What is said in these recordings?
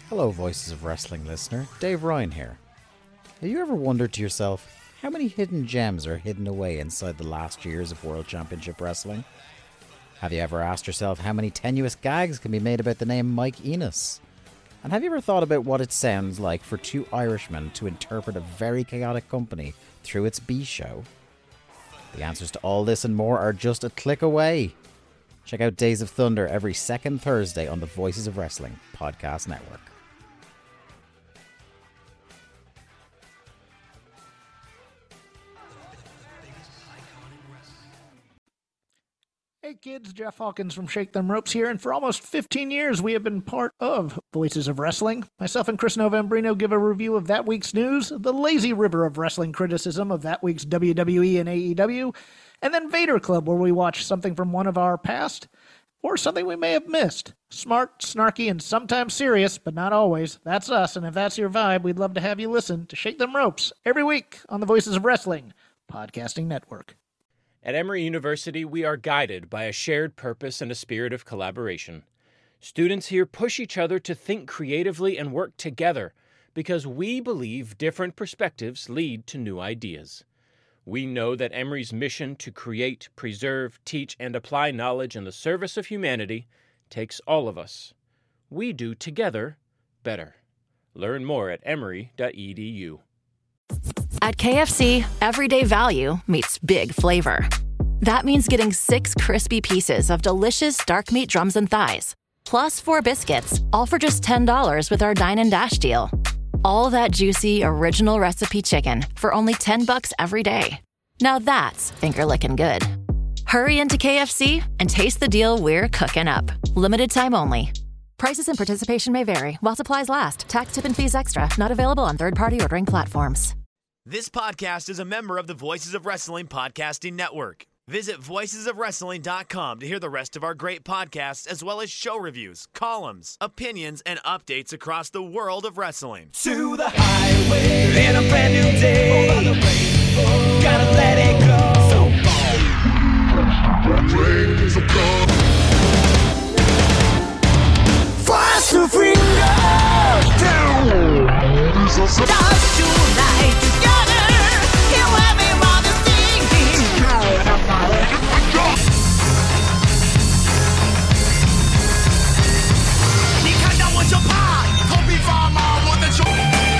Hello, Voices of Wrestling listener. Dave Ryan here. Have you ever wondered to yourself how many hidden gems are hidden away inside the last years of World Championship Wrestling? Have you ever asked yourself how many tenuous gags can be made about the name Mike Enos? And have you ever thought about what it sounds like for two Irishmen to interpret a very chaotic company through its B show? The answers to all this and more are just a click away. Check out Days of Thunder every second Thursday on the Voices of Wrestling podcast network. Hey kids, Jeff Hawkins from Shake Them Ropes here, and for almost 15 years we have been part of Voices of Wrestling. Myself and Chris Novembrino give a review of that week's news, the lazy river of wrestling criticism of that week's WWE and AEW, and then Vader Club, where we watch something from one of our past, or something we may have missed. Smart, snarky, and sometimes serious, but not always. That's us, and if that's your vibe, we'd love to have you listen to Shake Them Ropes every week on the Voices of Wrestling podcasting network. At Emory University, we are guided by a shared purpose and a spirit of collaboration. Students here push each other to think creatively and work together because we believe different perspectives lead to new ideas. We know that Emory's mission to create, preserve, teach, and apply knowledge in the service of humanity takes all of us. We do together better. Learn more at emory.edu. At KFC, everyday value meets big flavor. That means getting 6 crispy pieces of delicious dark meat drums and thighs, plus 4 biscuits, all for just $10 with our Dine and Dash deal. All that juicy, original recipe chicken for only $10 every day. Now that's finger-licking good. Hurry into KFC and taste the deal we're cooking up. Limited time only. Prices and participation may vary while supplies last. Tax, tip, and fees extra. Not available on third-party ordering platforms. This podcast is a member of the Voices of Wrestling podcasting network. Visit voicesofwrestling.com to hear the rest of our great podcasts, as well as show reviews, columns, opinions, and updates across the world of wrestling. To the highway in a brand new day. Over the rainbow, gotta let it go. So fast to finger down. Dance tonight together. Here everyone is singing. 你看到我就怕，头皮发麻，我的手。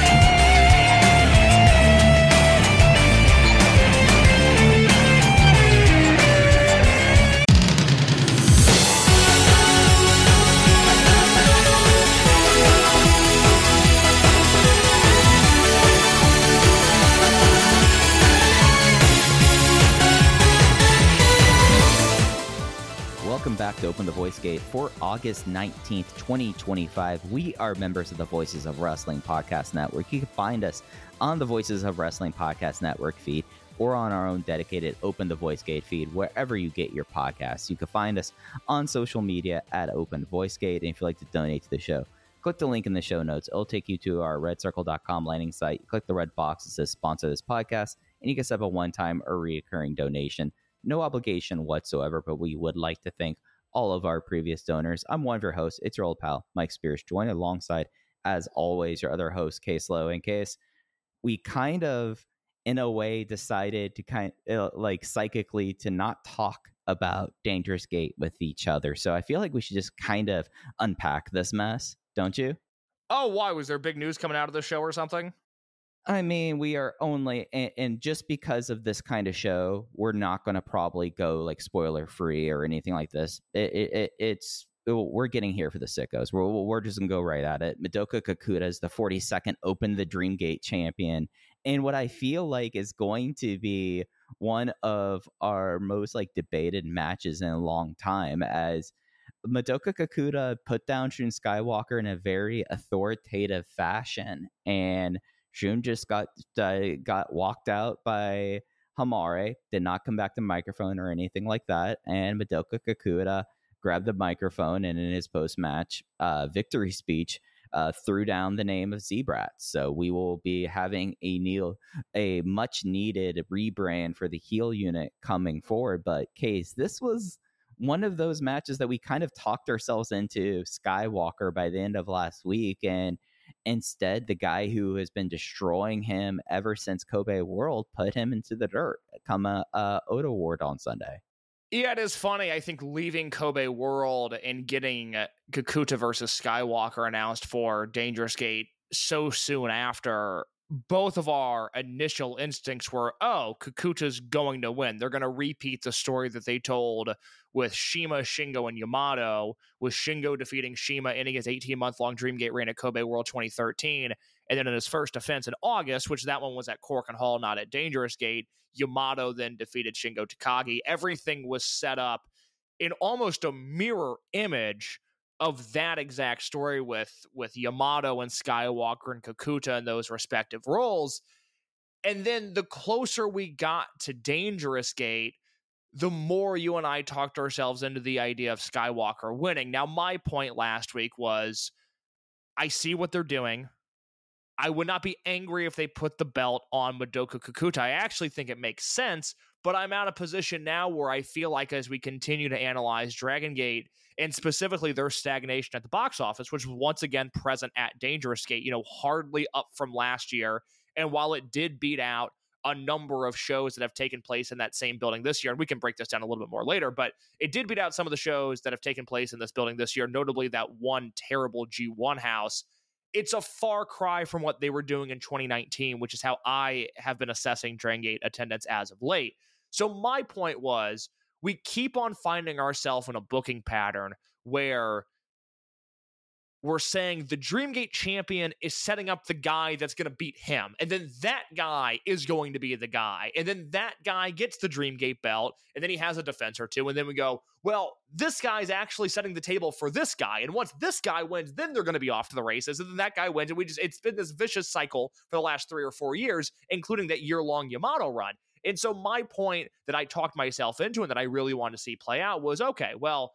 Welcome back to Open the Voice Gate for August 19th, 2025. We are members of the Voices of Wrestling Podcast Network. You can find us on the Voices of Wrestling Podcast Network feed or on our own dedicated Open the Voice Gate feed, wherever you get your podcasts. You can find us on social media at Open Voice Gate. And if you'd like to donate to the show, click the link in the show notes. It'll take you to our redcircle.com landing site. Click the red box that says sponsor this podcast, and you can set up a one-time or recurring donation. No obligation whatsoever, but we would like to thank all of our previous donors. I'm one of your hosts. It's your old pal, Mike Spears, joined alongside, as always, your other host, Case Lowe. In case we kind of, in a way, decided to like psychically to not talk about Dangerous Gate with each other. So I feel like we should just kind of unpack this mess, don't you? Oh, why? Was there big news coming out of the show or something? I mean, we are only, and just because of this kind of show, we're not going to probably go like spoiler free or anything like this. We're getting here for the sickos. We're just going to go right at it. Madoka Kakuta is the 42nd Open the Dream Gate champion. And what I feel like is going to be one of our most like debated matches in a long time, as Madoka Kakuta put down Shun Skywalker in a very authoritative fashion, and Shun just got walked out by Hamare, did not come back to microphone or anything like that, and Madoka Kakuta grabbed the microphone and in his post-match victory speech threw down the name of Zebrat. So we will be having a much-needed rebrand for the heel unit coming forward. But Case, this was one of those matches that we kind of talked ourselves into Skywalker by the end of last week, and instead the guy who has been destroying him ever since Kobe World put him into the dirt come Oda Ward on Sunday. Yeah, it is funny. I think leaving Kobe World and getting Kakuta versus Skywalker announced for Dangerous Gate so soon after, both of our initial instincts were, oh, Kakuta's going to win. They're going to repeat the story that they told with Shima, Shingo, and Yamato, with Shingo defeating Shima, ending his 18-month-long Dreamgate reign at Kobe World 2013. And then in his first defense in August, which that one was at Korakuen Hall, not at Dangerous Gate, Yamato then defeated Shingo Takagi. Everything was set up in almost a mirror image of that exact story with Yamato and Skywalker and Kakuta in those respective roles. And then the closer we got to Dangerous Gate, the more you and I talked ourselves into the idea of Skywalker winning. Now, my point last week was, I see what they're doing. I would not be angry if they put the belt on Madoka Kakuta. I actually think it makes sense, but I'm at a position now where I feel like as we continue to analyze Dragon Gate, and specifically their stagnation at the box office, which was once again present at Dangerous Gate, hardly up from last year. And while it did beat out a number of shows that have taken place in that same building this year, and we can break this down a little bit more later, but it did beat out some of the shows that have taken place in this building this year, notably that one terrible G1 house. It's a far cry from what they were doing in 2019, which is how I have been assessing Dragon Gate attendance as of late. So my point was, we keep on finding ourselves in a booking pattern where we're saying the Dreamgate champion is setting up the guy that's going to beat him. And then that guy is going to be the guy. And then that guy gets the Dreamgate belt. And then he has a defense or two. And then we go, well, this guy's actually setting the table for this guy. And once this guy wins, then they're going to be off to the races. And then that guy wins. And it's been this vicious cycle for the last 3 or 4 years, including that year-long Yamato run. And so my point that I talked myself into and that I really wanted to see play out was, okay, well,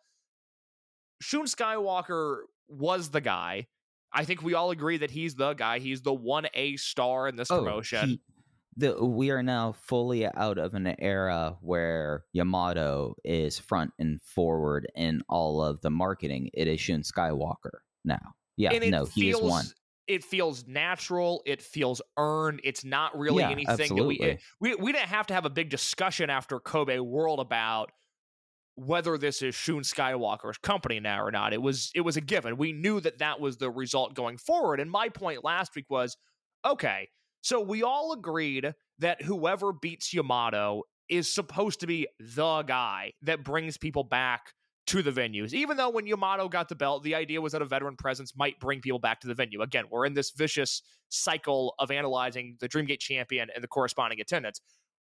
Shun Skywalker was the guy. I think we all agree that he's the guy. He's the 1A star in this promotion. We are now fully out of an era where Yamato is front and forward in all of the marketing. It is Shun Skywalker now. Yeah, he is one. It feels natural. It feels earned. It's not really anything absolutely. that we didn't have to have a big discussion after Kobe World about whether this is Shun Skywalker's company now or not. It was a given. We knew that was the result going forward. And my point last week was, okay, so we all agreed that whoever beats Yamato is supposed to be the guy that brings people back to the venues. Even though when Yamato got the belt, the idea was that a veteran presence might bring people back to the venue. Again, we're in this vicious cycle of analyzing the Dreamgate champion and the corresponding attendance.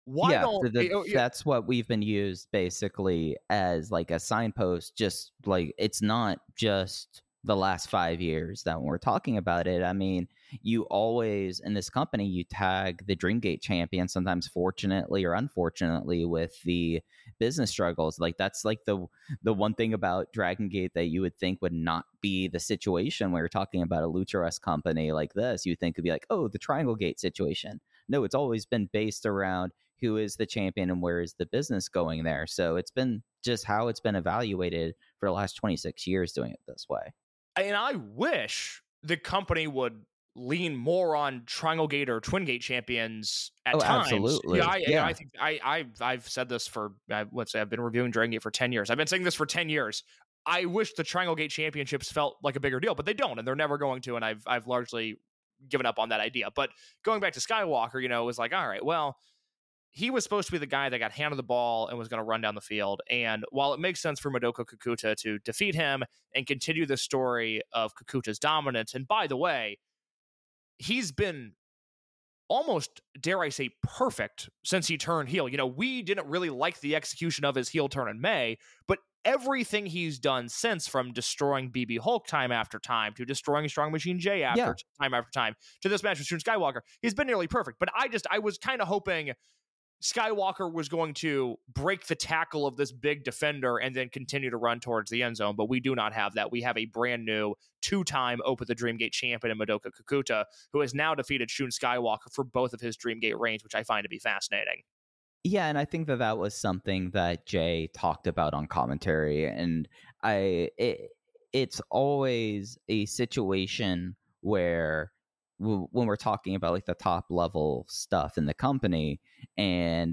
That's what we've been used basically as like a signpost. Just like, it's not just the last 5 years that when we're talking about it. I mean, you always in this company, you tag the Dreamgate champion, sometimes fortunately or unfortunately, with the business struggles. Like, that's like the one thing about Dragon Gate that you would think would not be the situation where you're talking about a Lucha-esque company like this. You think it'd be like, oh, the Triangle Gate situation. No, it's always been based around who is the champion and where is the business going there. So it's been just how it's been evaluated for the last 26 years doing it this way. And I wish the company would lean more on Triangle Gate or Twin Gate champions at times. Absolutely. I think I've said this for, let's say I've been reviewing Dragon Gate for 10 years. I've been saying this for 10 years. I wish the Triangle Gate championships felt like a bigger deal, but they don't, and they're never going to. And I've largely given up on that idea. But going back to Skywalker, it was like, all right, well, he was supposed to be the guy that got handed the ball and was going to run down the field. And while it makes sense for Madoka Kakuta to defeat him and continue the story of Kakuta's dominance, and by the way, he's been almost, dare I say, perfect since he turned heel. We didn't really like the execution of his heel turn in May, but everything he's done since, from destroying BB Hulk time after time to destroying Strong Machine J time after time to this match with Shun Skywalker, he's been nearly perfect. But I was kind of hoping Skywalker was going to break the tackle of this big defender and then continue to run towards the end zone, but we do not have that. We have a brand new 2-time Open the Dreamgate champion in Madoka Kakuta, who has now defeated Shun Skywalker for both of his Dreamgate reigns, which I find to be fascinating. Yeah, and I think that was something that Jay talked about on commentary, and it's always a situation where when we're talking about like the top level stuff in the company and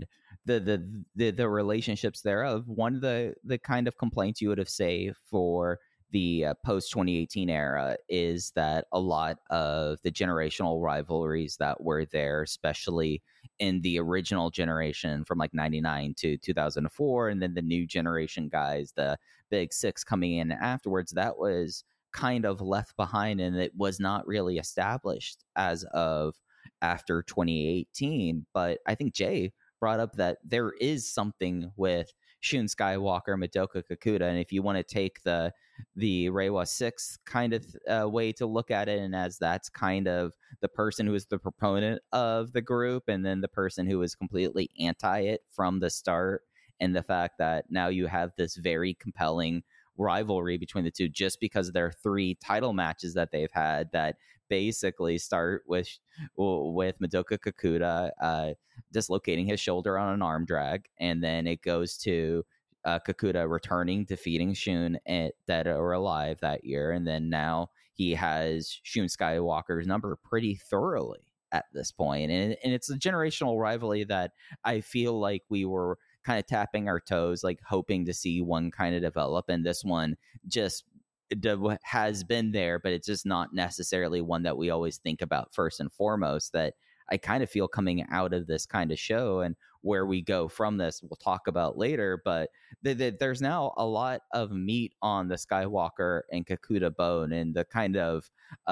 the relationships thereof, one of the kind of complaints you would have say for the post 2018 era is that a lot of the generational rivalries that were there, especially in the original generation from like 99 to 2004, and then the new generation guys, the big six coming in afterwards, that was kind of left behind and it was not really established as of after 2018. But I think Jay brought up that there is something with Shun Skywalker, Madoka Kakuta, and if you want to take the Reiwa 6 kind of way to look at it, and as that's kind of the person who is the proponent of the group and then the person who is completely anti it from the start, and the fact that now you have this very compelling rivalry between the two just because of their 3 title matches that they've had that basically start with Madoka Kakuta dislocating his shoulder on an arm drag, and then it goes to Kakuta returning, defeating Shun at Dead or Alive that year, and then now he has Shun Skywalker's number pretty thoroughly at this point. And it's a generational rivalry that I feel like we were kind of tapping our toes, like hoping to see one kind of develop, and this one just has been there, but it's just not necessarily one that we always think about first and foremost. That I kind of feel coming out of this kind of show, and where we go from this we'll talk about later, but there's now a lot of meat on the Skywalker and Kakuta bone, and the kind of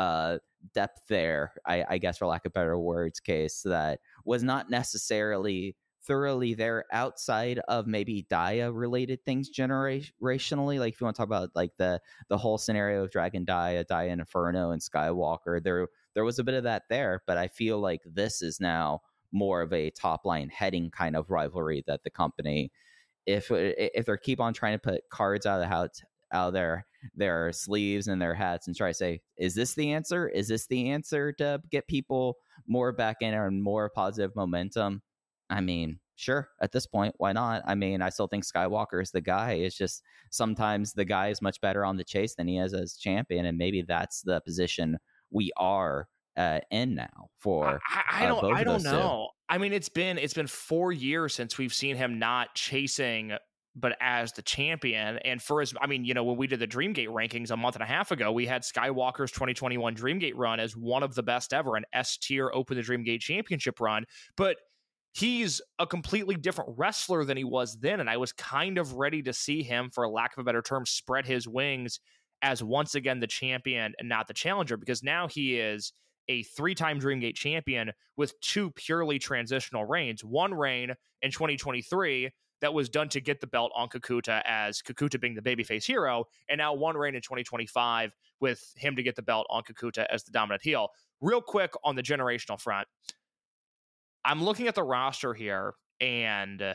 depth there, I guess for lack of better words, case that was not necessarily thoroughly there outside of maybe Daya related things generationally. Like if you want to talk about like the whole scenario of Dragon Daya Inferno, and Skywalker, there was a bit of that there, but I feel like this is now more of a top line heading kind of rivalry that the company, if they keep on trying to put cards out of their sleeves and their hats and try to say, is this the answer? Is this the answer to get people more back in and more positive momentum? I mean, sure, at this point, why not? I mean, I still think Skywalker is the guy. It's just sometimes the guy is much better on the chase than he is as champion, and maybe that's the position we are in now for I don't know. Two. I mean, it's been 4 years since we've seen him not chasing, but as the champion. And when we did the Dreamgate rankings a month and a half ago, we had Skywalker's 2021 Dreamgate run as one of the best ever, an S tier Open the Dreamgate Championship run. But he's a completely different wrestler than he was then, and I was kind of ready to see him, for lack of a better term, spread his wings as once again the champion and not the challenger, because now he is a 3-time Dreamgate champion with 2 purely transitional reigns. One reign in 2023 that was done to get the belt on Kakuta, as Kakuta being the babyface hero, and now one reign in 2025 with him to get the belt on Kakuta as the dominant heel. Real quick on the generational front, I'm looking at the roster here, and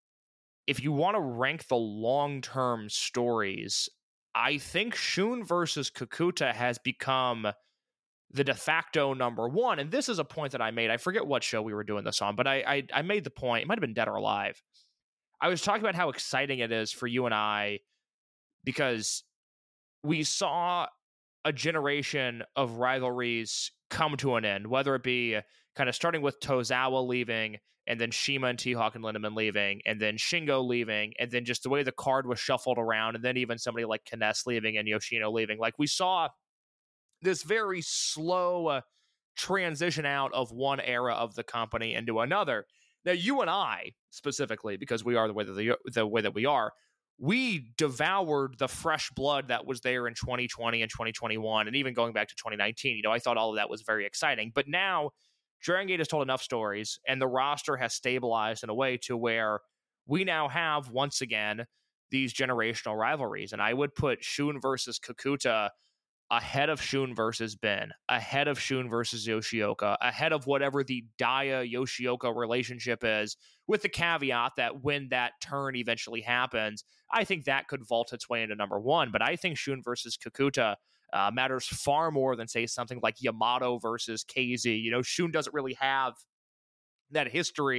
if you want to rank the long-term stories, I think Shun versus Kakuta has become the de facto number one. And this is a point that I made. I forget what show we were doing this on, but I made the point. It might have been Dead or Alive. I was talking about how exciting it is for you and I, because we saw a generation of rivalries come to an end, whether it be kind of starting with Tozawa leaving, and then Shima and T-Hawk and Lindemann leaving, and then Shingo leaving, and then just the way the card was shuffled around, and then even somebody like Kness leaving and Yoshino leaving. Like, we saw this very slow transition out of one era of the company into another. Now, you and I, specifically, because we are the way that we are, we devoured the fresh blood that was there in 2020 and 2021, and even going back to 2019. I thought all of that was very exciting. But now, Dragon Gate has told enough stories, and the roster has stabilized in a way to where we now have, once again, these generational rivalries. And I would put Shun versus Kakuta ahead of Shun versus Ben, ahead of Shun versus Yoshioka, ahead of whatever the Daya-Yoshioka relationship is, with the caveat that when that turn eventually happens, I think that could vault its way into number one. But I think Shun versus Kakuta matters far more than, say, something like Yamato versus KZ. Shun doesn't really have that history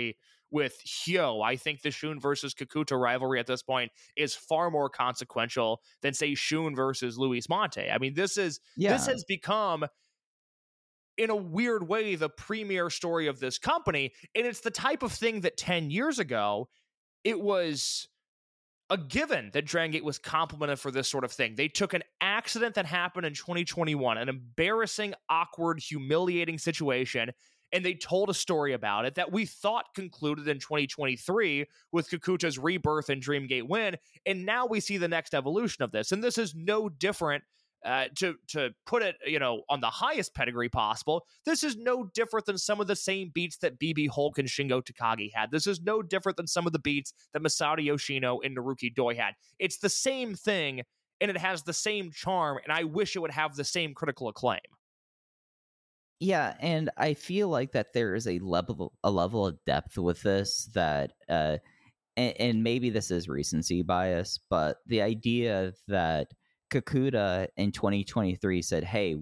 with Hyo. I think the Shun versus Kakuta rivalry at this point is far more consequential than, say, Shun versus Luis Mante. I mean, this has become, in a weird way, the premier story of this company. And it's the type of thing that 10 years ago, it was a given that Dragon Gate was complimented for this sort of thing. They took an accident that happened in 2021, an embarrassing, awkward, humiliating situation, and they told a story about it that we thought concluded in 2023 with Kakuta's rebirth and Dreamgate win, and now we see the next evolution of this. And this is no different, to put it, on the highest pedigree possible. This is no different than some of the same beats that BB Hulk and Shingo Takagi had. This is no different than some of the beats that Masato Yoshino and Naruki Doi had. It's the same thing, and it has the same charm, and I wish it would have the same critical acclaim. Yeah, and I feel like that there is a level of depth with this that, and maybe this is recency bias, but the idea that Kakuta in 2023 said, "Hey,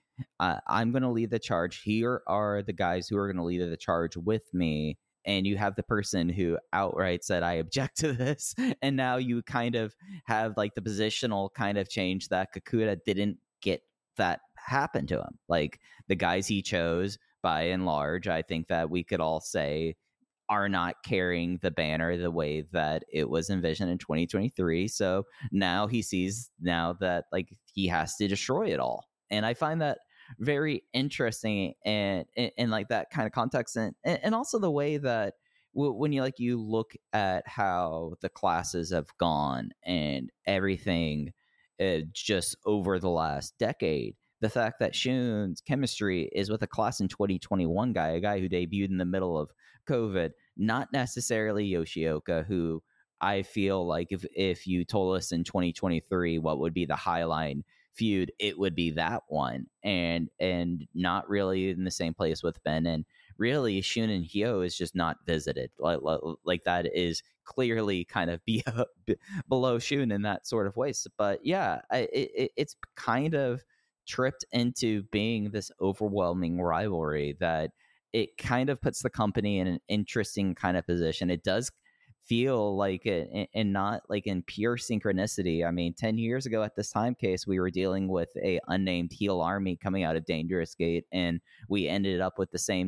I'm going to lead the charge. Here are the guys who are going to lead the charge with me." And you have the person who outright said, "I object to this." And now you kind of have like the positional kind of change that Kakuta didn't get that happen to him. Like the guys he chose, by and large, I think that we could all say are not carrying the banner the way that it was envisioned in 2023. So now he sees that like he has to destroy it all. And I find that very interesting and like that kind of context and also the way that when you look at how the classes have gone and everything just over the last decade, the fact that Shun's chemistry is with a class in 2021 a guy who debuted in the middle of COVID, not necessarily Yoshioka, who I feel like if you told us in 2023 what would be the Highline feud, it would be that one, and not really in the same place with Ben, and really Shun and Hyo is just not visited. Like that is clearly kind of below Shun in that sort of ways. But yeah, it's kind of tripped into being this overwhelming rivalry that it kind of puts the company in an interesting kind of position. It does feel like it, and not like in pure synchronicity. I mean, 10 years ago at this time case, we were dealing with a unnamed heel army coming out of Dangerous Gate, and we ended up with the same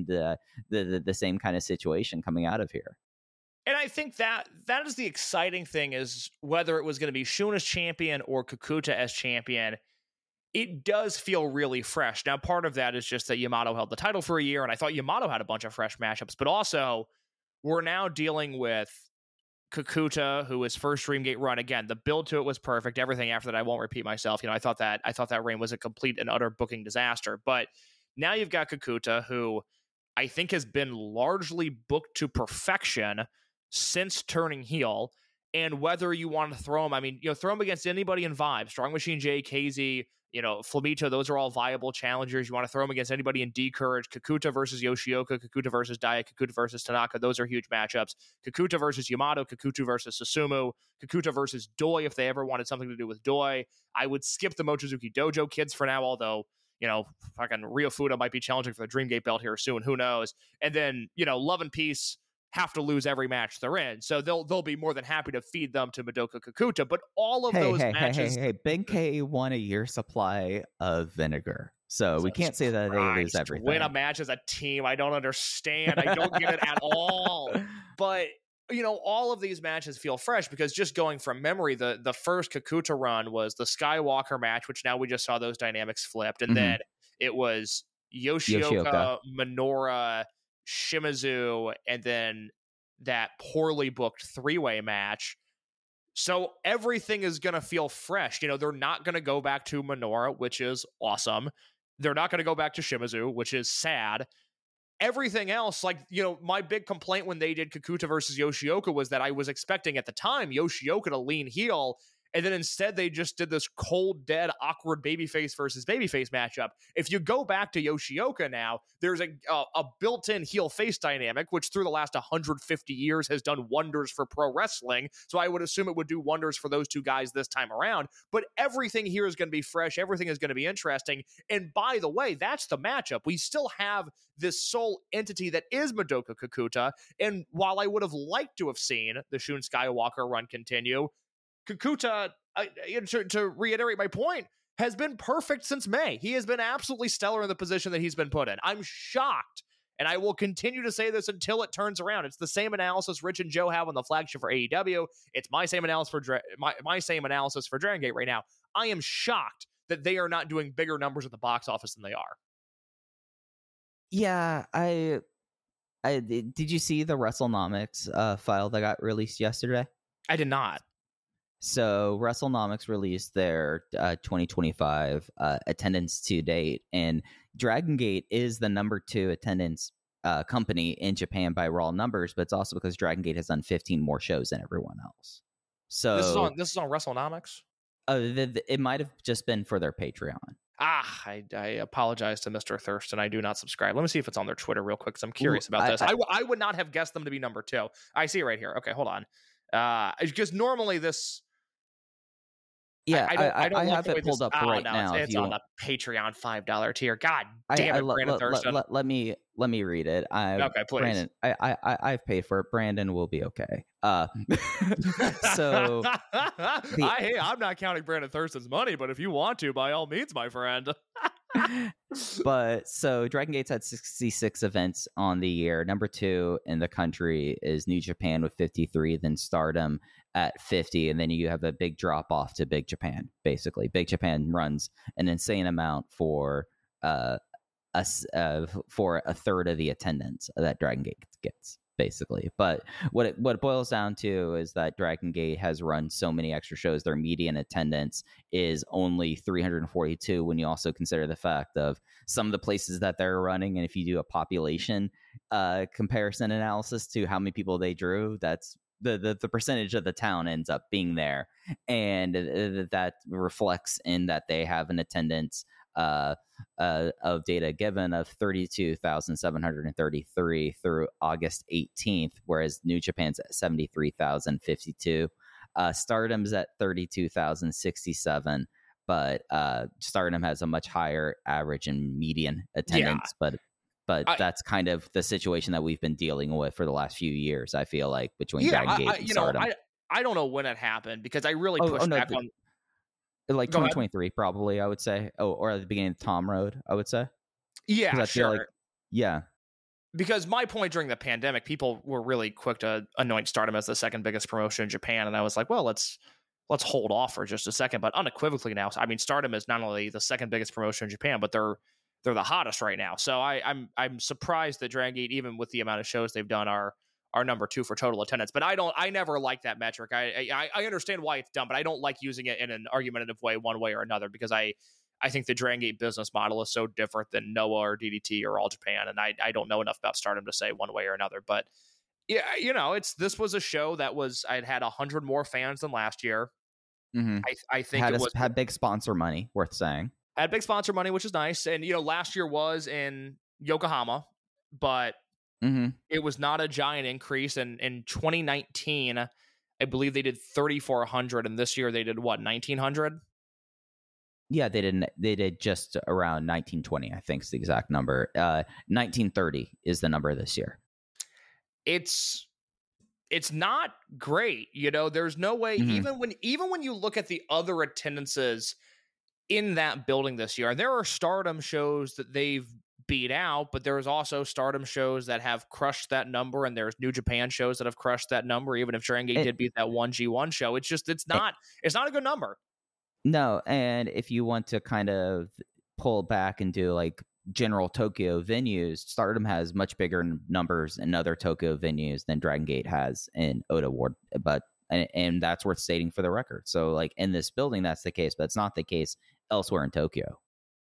same kind of situation coming out of here. And I think that is the exciting thing, is whether it was going to be Shun as champion or Kakuta as champion, it does feel really fresh. Now, part of that is just that Yamato held the title for a year, and I thought Yamato had a bunch of fresh matchups, but also we're now dealing with Kakuta, who his first Dreamgate run, again, the build to it was perfect. Everything after that, I won't repeat myself. I thought that reign was a complete and utter booking disaster. But now you've got Kakuta, who I think has been largely booked to perfection since turning heel. And whether you want to throw him, throw him against anybody in Vibe, Strong Machine J, KZ, Flamito, those are all viable challengers. You want to throw them against anybody in D-Courage. Kakuta versus Yoshioka, Kakuta versus Daya, Kakuta versus Tanaka. Those are huge matchups. Kakuta versus Yamato, Kakuta versus Susumu, Kakuta versus Doi if they ever wanted something to do with Doi. I would skip the Mochizuki Dojo kids for now, although, fucking Ryo Fuda might be challenging for the Dreamgate belt here soon. Who knows? And then, Love and Peace have to lose every match they're in, so they'll be more than happy to feed them to Madoka Kakuta. But all of those matches, Big K won a year supply of vinegar, so we can't say that they lose everything. Win a match as a team, I don't understand. I don't get it at all. But all of these matches feel fresh because, just going from memory, the first Kakuta run was the Skywalker match, which now we just saw those dynamics flipped, and then it was Yoshioka, Minoura, Shimizu, and then that poorly booked three-way match. So everything is going to feel fresh. They're not going to go back to Minoura, which is awesome. They're not going to go back to Shimizu, which is sad. Everything else, my big complaint when they did Kakuta versus Yoshioka was that I was expecting at the time Yoshioka to lean heel, And then instead they just did this cold, dead, awkward babyface versus babyface matchup. If you go back to Yoshioka now, there's a built-in heel-face dynamic, which through the last 150 years has done wonders for pro wrestling. So I would assume it would do wonders for those two guys this time around. But everything here is going to be fresh. Everything is going to be interesting. And by the way, that's the matchup. We still have this sole entity that is Madoka Kakuta. And while I would have liked to have seen the Shun Skywalker run continue, Kakuta, to reiterate my point, has been perfect since May. He has been absolutely stellar in the position that he's been put in. I'm shocked, and I will continue to say this until it turns around. It's the same analysis Rich and Joe have on the flagship for AEW. It's my same analysis for my same analysis for Dragon Gate right now. I am shocked that they are not doing bigger numbers at the box office than they are. Yeah, I did you see the WrestleNomics file that got released yesterday? I did not. So WrestleNomics released their 2025 attendance to date, and Dragon Gate is the number 2 attendance company in Japan by raw numbers, but it's also because Dragon Gate has done 15 more shows than everyone else. So this is on WrestleNomics? It might have just been for their Patreon. I apologize to Mr. Thurston. I do not subscribe. Let me see if it's on their Twitter real quick, because I'm curious about this. I would not have guessed them to be number 2. I see it right here. Okay, hold on. Because normally this... Yeah, I have it pulled up right now. It's on the Patreon $5 tier. God damn it, Brandon Thurston. Let me read it. Okay, please. Brandon, I've paid for it. Brandon will be okay. So I'm not counting Brandon Thurston's money, but if you want to, by all means, my friend. But so Dragon Gate's had 66 events on the year. Number 2 in the country is New Japan with 53, then Stardom at 50, and then you have a big drop off to Big Japan. Basically, Big Japan runs an insane amount for a third of the attendance that Dragon Gate gets, basically. But what it boils down to is that Dragon Gate has run so many extra shows, their median attendance is only 342 when you also consider the fact of some of the places that they're running. And if you do a population comparison analysis to how many people they drew, that's the percentage of the town ends up being there. And that reflects in that they have an attendance of data given of 32,733 through August 18th, whereas New Japan's at 73,052. Stardom's at 32,067, but Stardom has a much higher average and median attendance. Yeah. But that's kind of the situation that we've been dealing with for the last few years, I feel like, between Dragon Gate and Stardom. I don't know when it happened, because I really pushed back on... Like 2023, probably, I would say. Or at the beginning of Tom Road, I would say. Yeah, sure. Yeah. Because my point during the pandemic, people were really quick to anoint Stardom as the second biggest promotion in Japan. And I was like, well, let's hold off for just a second. But unequivocally now, I mean, Stardom is not only the second biggest promotion in Japan, but they're the hottest right now. So I'm surprised that Dragon Gate, even with the amount of shows they've done, are number 2 for total attendance. But I never like that metric. I understand why it's done, but I don't like using it in an argumentative way, one way or another, because I think the Dragon Gate business model is so different than Noah or DDT or All Japan, and I don't know enough about Stardom to say one way or another. But yeah, this was a show that I'd had 100 more fans than last year. Mm-hmm. I think had big sponsor money, worth saying. Had big sponsor money, which is nice. And last year was in Yokohama, but mm-hmm. It was not a giant increase. And in 2019, I believe they did 3,400, and this year they did what, 1,900? Yeah, they did just around 1920, I think is the exact number. 1930 is the number this year. It's not great. There's no way, mm-hmm. even when you look at the other attendances in that building this year, and there are Stardom shows that they've beat out, but there's also Stardom shows that have crushed that number, and there's New Japan shows that have crushed that number, even if Dragon Gate did beat that 1G1 show. It's not a good number. No, and if you want to kind of pull back and do like general Tokyo venues, Stardom has much bigger numbers in other Tokyo venues than Dragon Gate has in Ota Ward, and that's worth stating for the record. So like in this building, that's the case, but it's not the case elsewhere in Tokyo.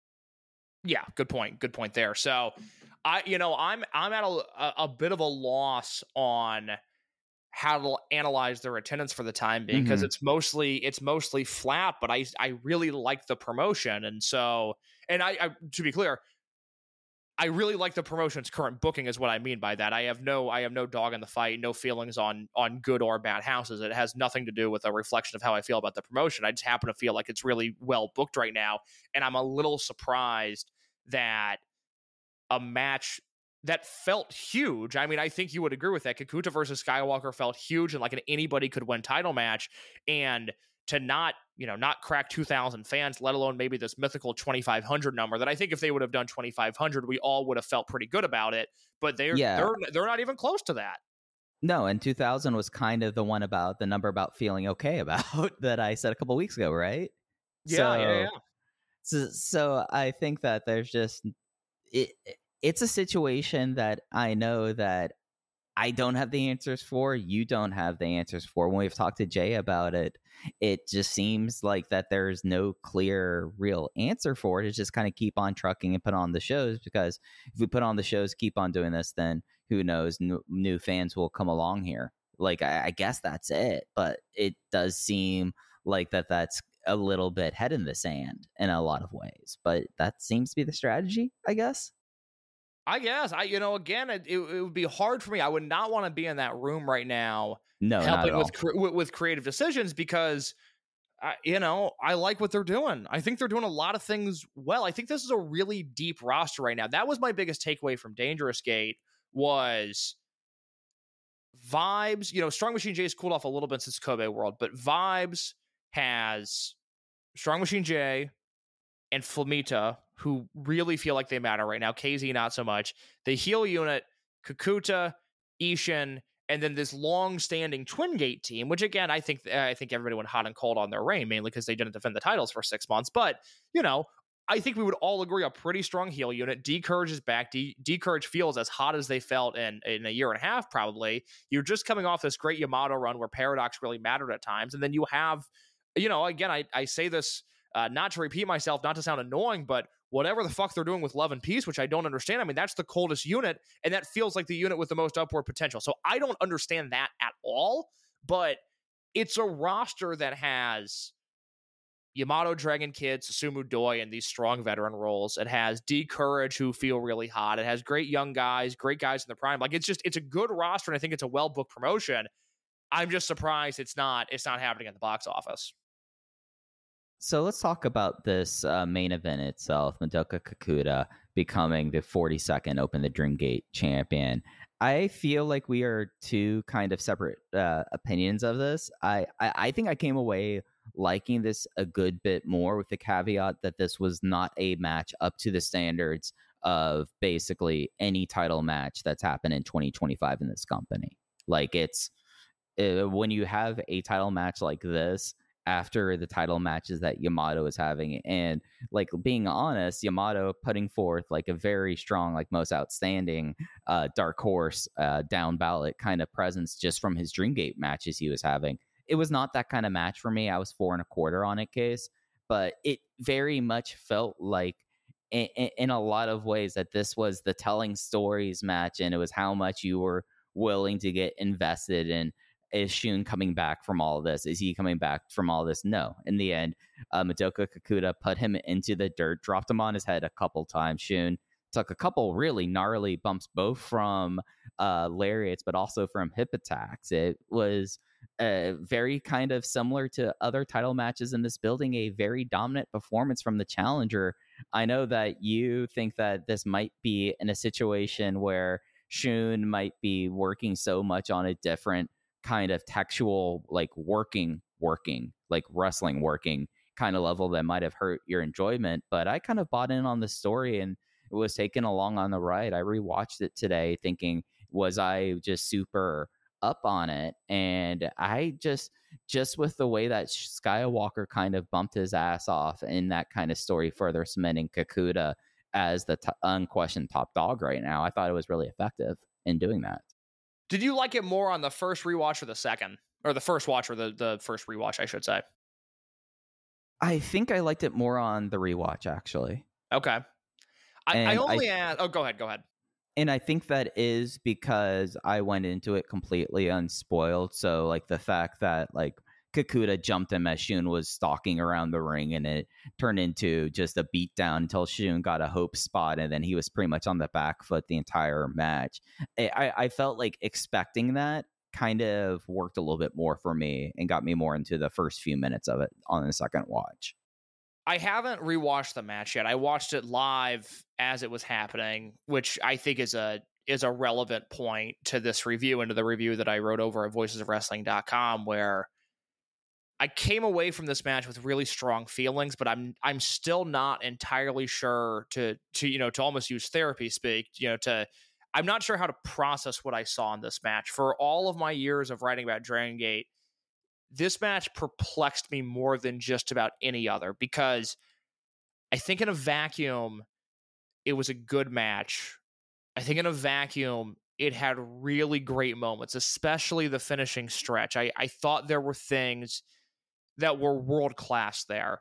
Yeah, good point there. So I'm at a bit of a loss on how to analyze their attendance for the time being, because it's mostly flat, but I really like the promotion. And so, and I to be clear, I really like the promotion's current booking is what I mean by that. I have no dog in the fight, no feelings on good or bad houses. It has nothing to do with a reflection of how I feel about the promotion. I just happen to feel like it's really well booked right now. And I'm a little surprised that a match that felt huge. I mean, I think you would agree with that. Kakuta versus Skywalker felt huge and like an anybody could win title match. And to not crack 2,000 fans, let alone maybe this mythical 2,500 number that I think if they would have done 2,500, we all would have felt pretty good about it. But they're not even close to that. No, and 2,000 was kind of the number about feeling okay about that I said a couple weeks ago, right? Yeah. So I think that there's just it's a situation that I know that I don't have the answers for. You don't have the answers for. When we've talked to Jay about it, it just seems like that there's no clear, real answer for it. It's just kind of keep on trucking and put on the shows, because if we put on the shows, keep on doing this, then who knows, new fans will come along here. Like, I guess that's it. But it does seem like that's a little bit head in the sand in a lot of ways. But that seems to be the strategy, I guess. Again, it would be hard for me. I would not want to be in that room right now, helping with creative decisions, because, I like what they're doing. I think they're doing a lot of things well. I think this is a really deep roster right now. That was my biggest takeaway from Dangerous Gate was Vibes. Strong Machine J's cooled off a little bit since Kobe World, but Vibes has Strong Machine J and Flamita, who really feel like they matter right now. KZ, not so much. The heel unit, Kakuta, Ishin, and then this long-standing Twin Gate team, which, again, I think everybody went hot and cold on their reign, mainly because they didn't defend the titles for 6 months. But, I think we would all agree a pretty strong heel unit. D-Courage is back. D-Courage feels as hot as they felt in a year and a half, probably. You're just coming off this great Yamato run where Paradox really mattered at times. And then you have, again, I say this not to repeat myself, not to sound annoying, but whatever the fuck they're doing with Love and Peace, which I don't understand. I mean, that's the coldest unit, and that feels like the unit with the most upward potential. So I don't understand that at all, but it's a roster that has Yamato, Dragon Kid, Susumu Doi, and these strong veteran roles. It has D-Courage, who feel really hot. It has great young guys, great guys in the prime. Like, it's a good roster, and I think it's a well-booked promotion. I'm just surprised it's not happening at the box office. So let's talk about this main event itself. Madoka Kakuta becoming the 42nd Open the Dreamgate champion. I feel like we are two kind of separate opinions of this. I think I came away liking this a good bit more, with the caveat that this was not a match up to the standards of basically any title match that's happened in 2025 in this company. Like, it's when you have a title match like this after the title matches that Yamato is having, and like, being honest, Yamato putting forth like a very strong, like most outstanding dark horse down ballot kind of presence just from his Dreamgate matches he was having. It was not that kind of match for me. I was 4.25 on it, Case, but it very much felt like in a lot of ways that this was the telling stories match, and it was how much you were willing to get invested in. Is Shun coming back from all of this? Is he coming back from all this? No. In the end, Madoka Kakuta put him into the dirt, dropped him on his head a couple times. Shun took a couple really gnarly bumps, both from lariats, but also from hip attacks. It was very kind of similar to other title matches in this building, a very dominant performance from the challenger. I know that you think that this might be in a situation where Shun might be working so much on a different kind of textual, like working, like wrestling working kind of level that might have hurt your enjoyment. But I kind of bought in on the story and it was taken along on the ride. I rewatched it today thinking, was I just super up on it? And I just with the way that Skywalker kind of bumped his ass off in that kind of story, further cementing Kakuta as the unquestioned top dog right now, I thought it was really effective in doing that. Did you like it more on the first rewatch or the second? Or the first watch, or the first rewatch, I should say? I think I liked it more on the rewatch, actually. Okay. I only asked... Oh, go ahead. And I think that is because I went into it completely unspoiled. So, like, the fact that, like, Kakuta jumped him as Shun was stalking around the ring, and it turned into just a beatdown until Shun got a hope spot, and then he was pretty much on the back foot the entire match. I felt like expecting that kind of worked a little bit more for me and got me more into the first few minutes of it on the second watch. I haven't rewatched the match yet. I watched it live as it was happening, which I think is a relevant point to this review and to the review that I wrote over at voicesofwrestling.com, where I came away from this match with really strong feelings, but I'm still not entirely sure to almost use therapy speak, I'm not sure how to process what I saw in this match. For all of my years of writing about Dragon Gate, this match perplexed me more than just about any other, because I think in a vacuum, it was a good match. I think in a vacuum, it had really great moments, especially the finishing stretch. I thought there were things that were world-class there.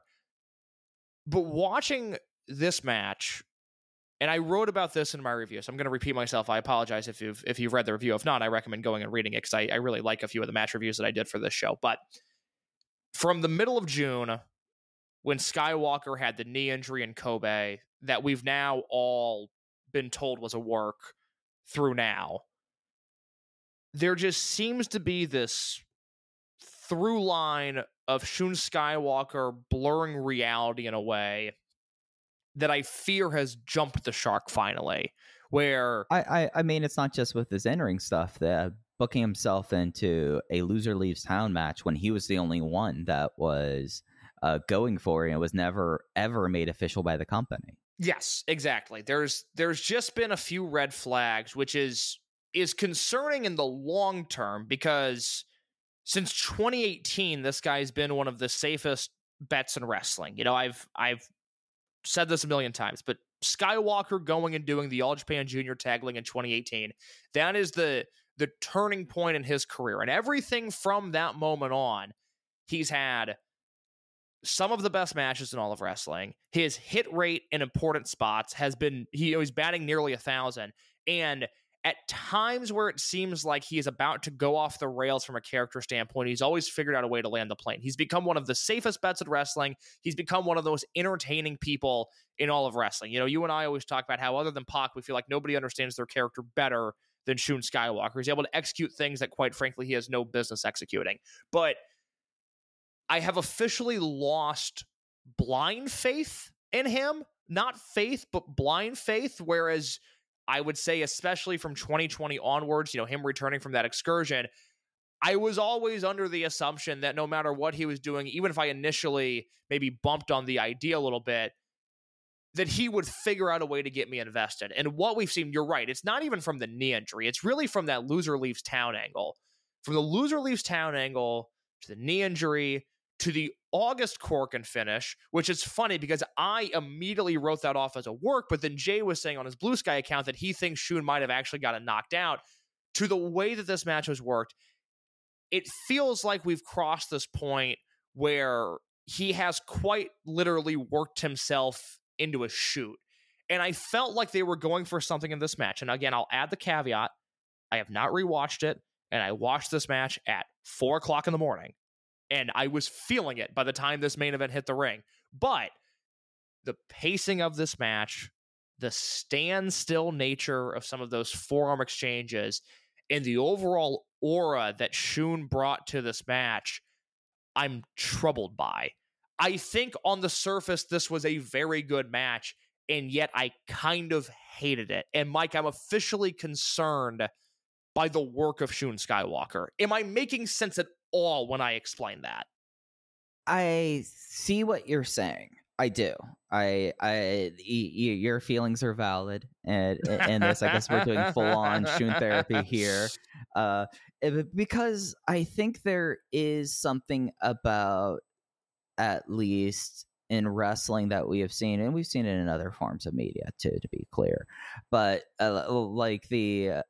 But watching this match, and I wrote about this in my review, so I'm going to repeat myself. I apologize if you've read the review. If not, I recommend going and reading it, because I really like a few of the match reviews that I did for this show. But from the middle of June, when Skywalker had the knee injury in Kobe that we've now all been told was a work through now, there just seems to be this through line of Shun Skywalker blurring reality in a way that I fear has jumped the shark finally, where I mean, it's not just with his in-ring stuff, that booking himself into a loser leaves town match when he was the only one that was going for it, and it was never ever made official by the company. Yes, exactly. There's just been a few red flags, which is concerning in the long term, because since 2018, this guy's been one of the safest bets in wrestling. I've said this a million times, but Skywalker going and doing the All Japan Junior Tag League in 2018, that is the turning point in his career. And everything from that moment on, he's had some of the best matches in all of wrestling. His hit rate in important spots has been, he's batting nearly 1,000. And at times where it seems like he is about to go off the rails from a character standpoint, he's always figured out a way to land the plane. He's become one of the safest bets at wrestling. He's become one of the most entertaining people in all of wrestling. You and I always talk about how, other than Pac, we feel like nobody understands their character better than Shun Skywalker. He's able to execute things that, quite frankly, he has no business executing. But I have officially lost blind faith in him. Not faith, but blind faith, whereas I would say, especially from 2020 onwards, him returning from that excursion, I was always under the assumption that no matter what he was doing, even if I initially maybe bumped on the idea a little bit, that he would figure out a way to get me invested. And what we've seen, you're right, it's not even from the knee injury. It's really from that loser leaves town angle. From the loser leaves town angle to the knee injury to the August Corkin finish, which is funny because I immediately wrote that off as a work, but then Jay was saying on his Blue Sky account that he thinks Shun might have actually gotten knocked out. To the way that this match has worked, it feels like we've crossed this point where he has quite literally worked himself into a shoot. And I felt like they were going for something in this match. And again, I'll add the caveat, I have not rewatched it, and I watched this match at 4 o'clock in the morning. And I was feeling it by the time this main event hit the ring. But the pacing of this match, the standstill nature of some of those forearm exchanges, and the overall aura that Shun brought to this match, I'm troubled by. I think on the surface, this was a very good match, and yet I kind of hated it. And Mike, I'm officially concerned by the work of Shun Skywalker. Am I making sense at all when I explain that? I see what you're saying. I do. Your feelings are valid, and this, I guess we're doing full on Shun therapy here, because I think there is something about, at least in wrestling, that we have seen, and we've seen it in other forms of media too, to be clear, but like the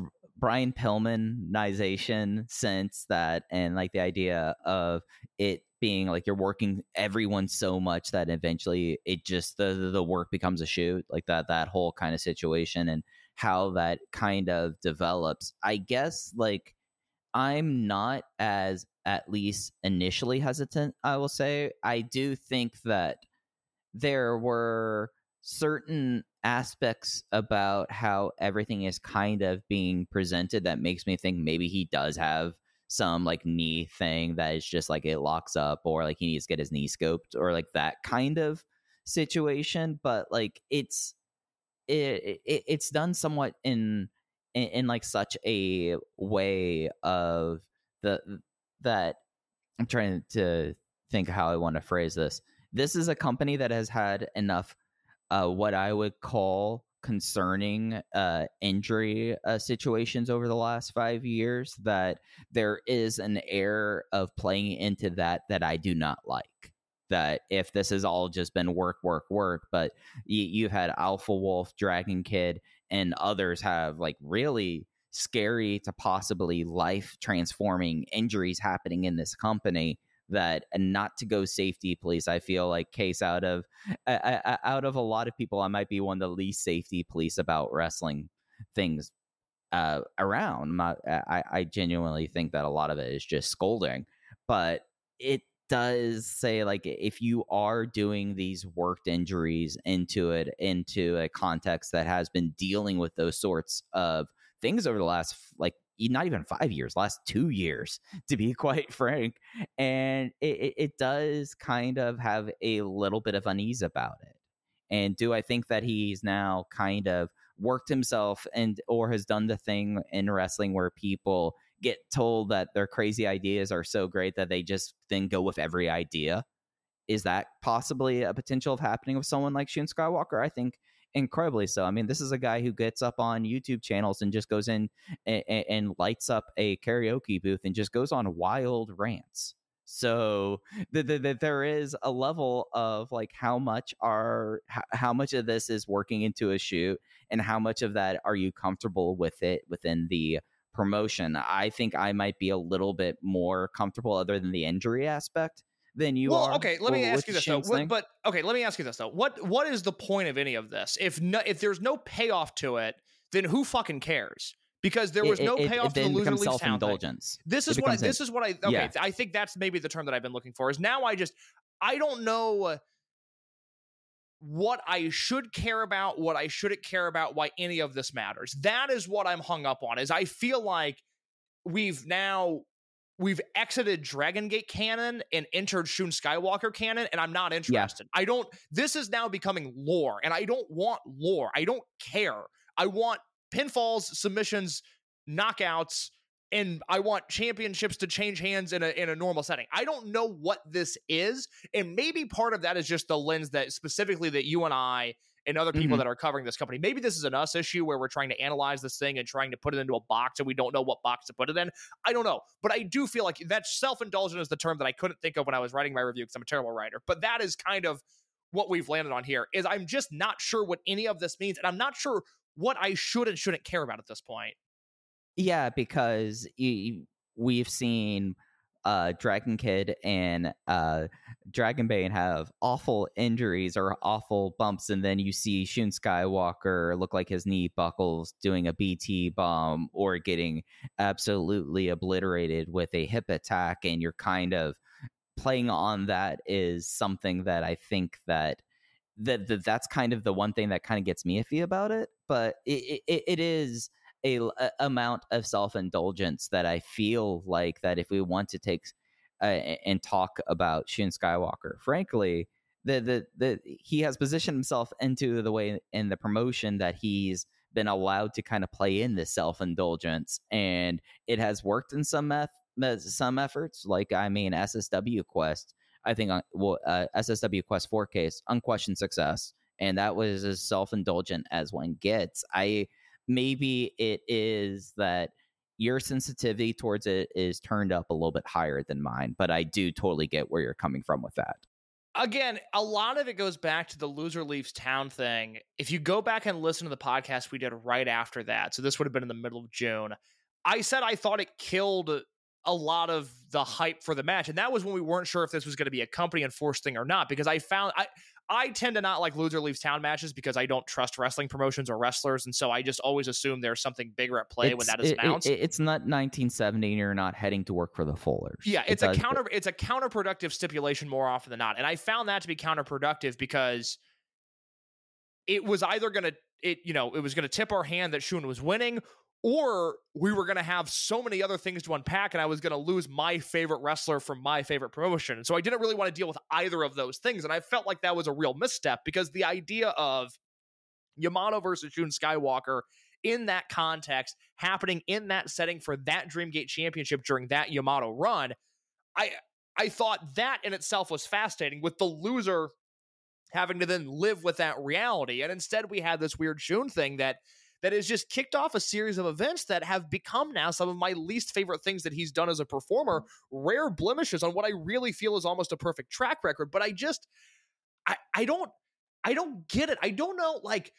Brian Pillmanization sense that, and like the idea of it being like you're working everyone so much that eventually it just the work becomes a shoot, like that whole kind of situation and how that kind of develops. I guess like I'm not as, at least initially, hesitant. I will say I do think that there were certain aspects about how everything is kind of being presented that makes me think maybe he does have some like knee thing that is just like it locks up, or like he needs to get his knee scoped, or like that kind of situation. But like it's done somewhat in like such a way of that I'm trying to think how I want to phrase this. This is a company that has had enough what I would call concerning injury situations over the last 5 years that there is an air of playing into that I do not like. That if this has all just been work, but you've had Alpha Wolf, Dragon Kid, and others have like really scary to possibly life transforming injuries happening in this company, that, and not to go safety police, I feel like case out of a lot of people, I might be one of the least safety police about wrestling things around. I genuinely think that a lot of it is just scolding, but it does say like if you are doing these worked injuries into a context that has been dealing with those sorts of things over the last like not even 5 years, last 2 years, to be quite frank. And it does kind of have a little bit of unease about it. And do I think that he's now kind of worked himself or has done the thing in wrestling where people get told that their crazy ideas are so great that they just then go with every idea? Is that possibly a potential of happening with someone like Shun Skywalker? I think incredibly so. I mean, this is a guy who gets up on YouTube channels and just goes in and lights up a karaoke booth and just goes on wild rants. So there is a level of like how much of this is working into a shoot, and how much of that are you comfortable with it within the promotion. I think I might be a little bit more comfortable, other than the injury aspect, than you are. Okay, let me ask you this though. Let me ask you this though. What is the point of any of this? If there's no payoff to it, then who fucking cares? Because there was no payoff to the loser leaves town self-indulgence. This is what I okay. I think that's maybe the term that I've been looking for. Is now I don't know what I should care about, what I shouldn't care about, why any of this matters. That is what I'm hung up on. Is I feel like we've exited Dragon Gate canon and entered Shun Skywalker canon, and I'm not interested. Yeah. This is now becoming lore, and I don't want lore. I don't care. I want pinfalls, submissions, knockouts, and I want championships to change hands in a normal setting. I don't know what this is, and maybe part of that is just the lens that specifically that you and I and other people that are covering this company, maybe this is an us issue where we're trying to analyze this thing and trying to put it into a box and we don't know what box to put it in. I don't know. But I do feel like that self-indulgent is the term that I couldn't think of when I was writing my review because I'm a terrible writer. But that is kind of what we've landed on here, is I'm just not sure what any of this means. And I'm not sure what I should and shouldn't care about at this point. Yeah, because we've seen Dragon Kid and Dragon Bane have awful injuries or awful bumps, and then you see Shun Skywalker look like his knee buckles doing a BT bomb or getting absolutely obliterated with a hip attack, and you're kind of playing on that is something that I think that's kind of the one thing that kind of gets me iffy about it. But it is a amount of self-indulgence that I feel like that if we want to take and talk about Shun Skywalker, frankly, he has positioned himself into the way in the promotion that he's been allowed to kind of play in this self-indulgence, and it has worked in some efforts. Like, I mean, SSW Quest, I think SSW Quest 4 case, unquestioned success, and that was as self-indulgent as one gets. Maybe it is that your sensitivity towards it is turned up a little bit higher than mine, but I do totally get where you're coming from with that. Again, a lot of it goes back to the loser leaves town thing. If you go back and listen to the podcast we did right after that, so this would have been in the middle of June, I said I thought it killed a lot of the hype for the match. And that was when we weren't sure if this was going to be a company enforced thing or not, because I tend to not like loser leaves town matches because I don't trust wrestling promotions or wrestlers. And so I just always assume there's something bigger at play when that is announced. It's not 1970 and you're not heading to work for the Fullers. Yeah, it's a counterproductive stipulation more often than not. And I found that to be counterproductive because it was either going to, it was going to tip our hand that Shun was winning, or we were going to have so many other things to unpack and I was going to lose my favorite wrestler from my favorite promotion. And so I didn't really want to deal with either of those things. And I felt like that was a real misstep, because the idea of Yamato versus Shun Skywalker in that context, happening in that setting for that Dreamgate Championship during that Yamato run, I thought that in itself was fascinating, with the loser having to then live with that reality. And instead we had this weird Shun thing that has just kicked off a series of events that have become now some of my least favorite things that he's done as a performer, rare blemishes on what I really feel is almost a perfect track record. But I don't get it. I don't know, like,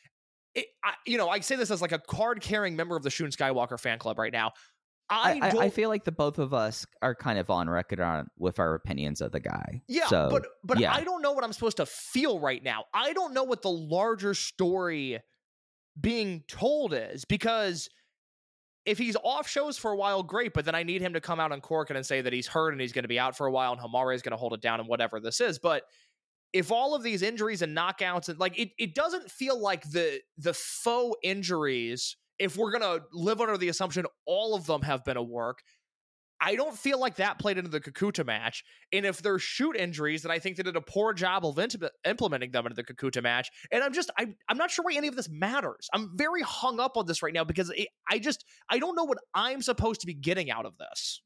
I say this as like a card-carrying member of the Shun Skywalker fan club right now. I feel like the both of us are kind of on record with our opinions of the guy. Yeah, so, but yeah. I don't know what I'm supposed to feel right now. I don't know what the larger story being told is, because if he's off shows for a while, great, but then I need him to come out on Corkin and say that he's hurt and he's going to be out for a while and Hamare is going to hold it down and whatever this is. But if all of these injuries and knockouts, and like it doesn't feel like the faux injuries, if we're going to live under the assumption all of them have been a work, I don't feel like that played into the Kakuta match. And if there's shoot injuries, then I think they did a poor job of implementing them into the Kakuta match. And I'm not sure why any of this matters. I'm very hung up on this right now because I don't know what I'm supposed to be getting out of this.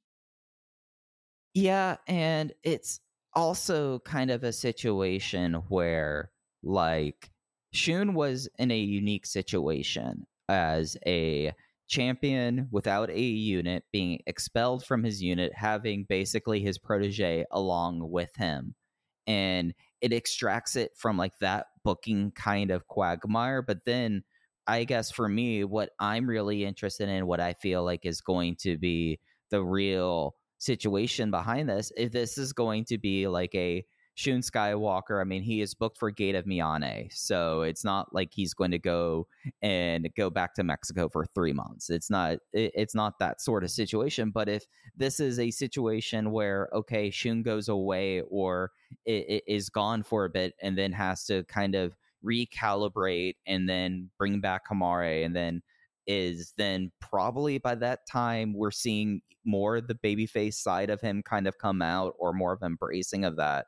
Yeah, and it's also kind of a situation where, like, Shun was in a unique situation as a champion without a unit, being expelled from his unit, having basically his protege along with him, and it extracts it from like that booking kind of quagmire. But then I guess for me, what I'm really interested in, what I feel like is going to be the real situation behind this, if this is going to be like a Shun Skywalker, I mean, he is booked for Gate of Miyane, so it's not like he's going to go back to Mexico for 3 months. It's not that sort of situation. But if this is a situation where, okay, Shun goes away or it is gone for a bit and then has to kind of recalibrate and then bring back Hamare, and then probably by that time we're seeing more of the babyface side of him kind of come out, or more of embracing of that.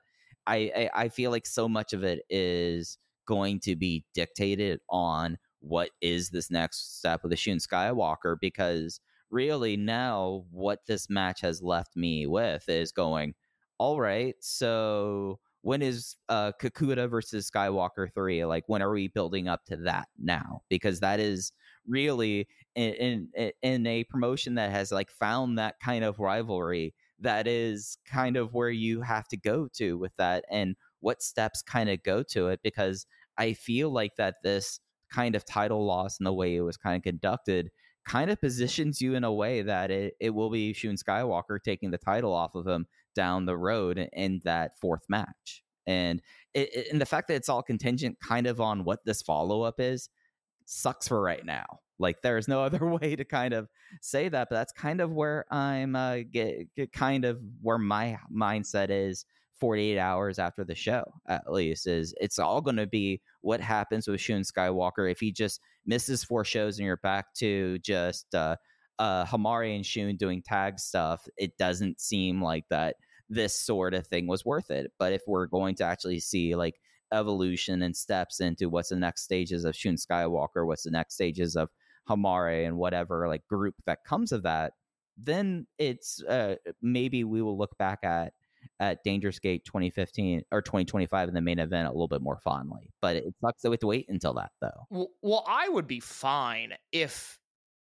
I feel like so much of it is going to be dictated on what is this next step with the Shun Skywalker, because really now what this match has left me with is going, all right, so when is Kakuta versus Skywalker 3? Like, when are we building up to that now? Because that is really in a promotion that has like found that kind of rivalry, that is kind of where you have to go to with that, and what steps kind of go to it. Because I feel like that this kind of title loss and the way it was kind of conducted kind of positions you in a way that it will be Shun Skywalker taking the title off of him down the road in that fourth match. And the fact that it's all contingent kind of on what this follow-up is sucks for right now. Like, there's no other way to kind of say that, but that's kind of where I'm get kind of where my mindset is 48 hours after the show, at least, is it's all going to be what happens with Shun Skywalker. If he just misses 4 shows and you're back to just Hamare and Shun doing tag stuff, it doesn't seem like that this sort of thing was worth it. But if we're going to actually see like evolution and steps into what's the next stages of Shun Skywalker, what's the next stages of Hamare and whatever like group that comes of that, then it's maybe we will look back at Dangerous Gate 2015 or 2025 in the main event a little bit more fondly. But it sucks that we have to wait until that, though. Well, I would be fine if,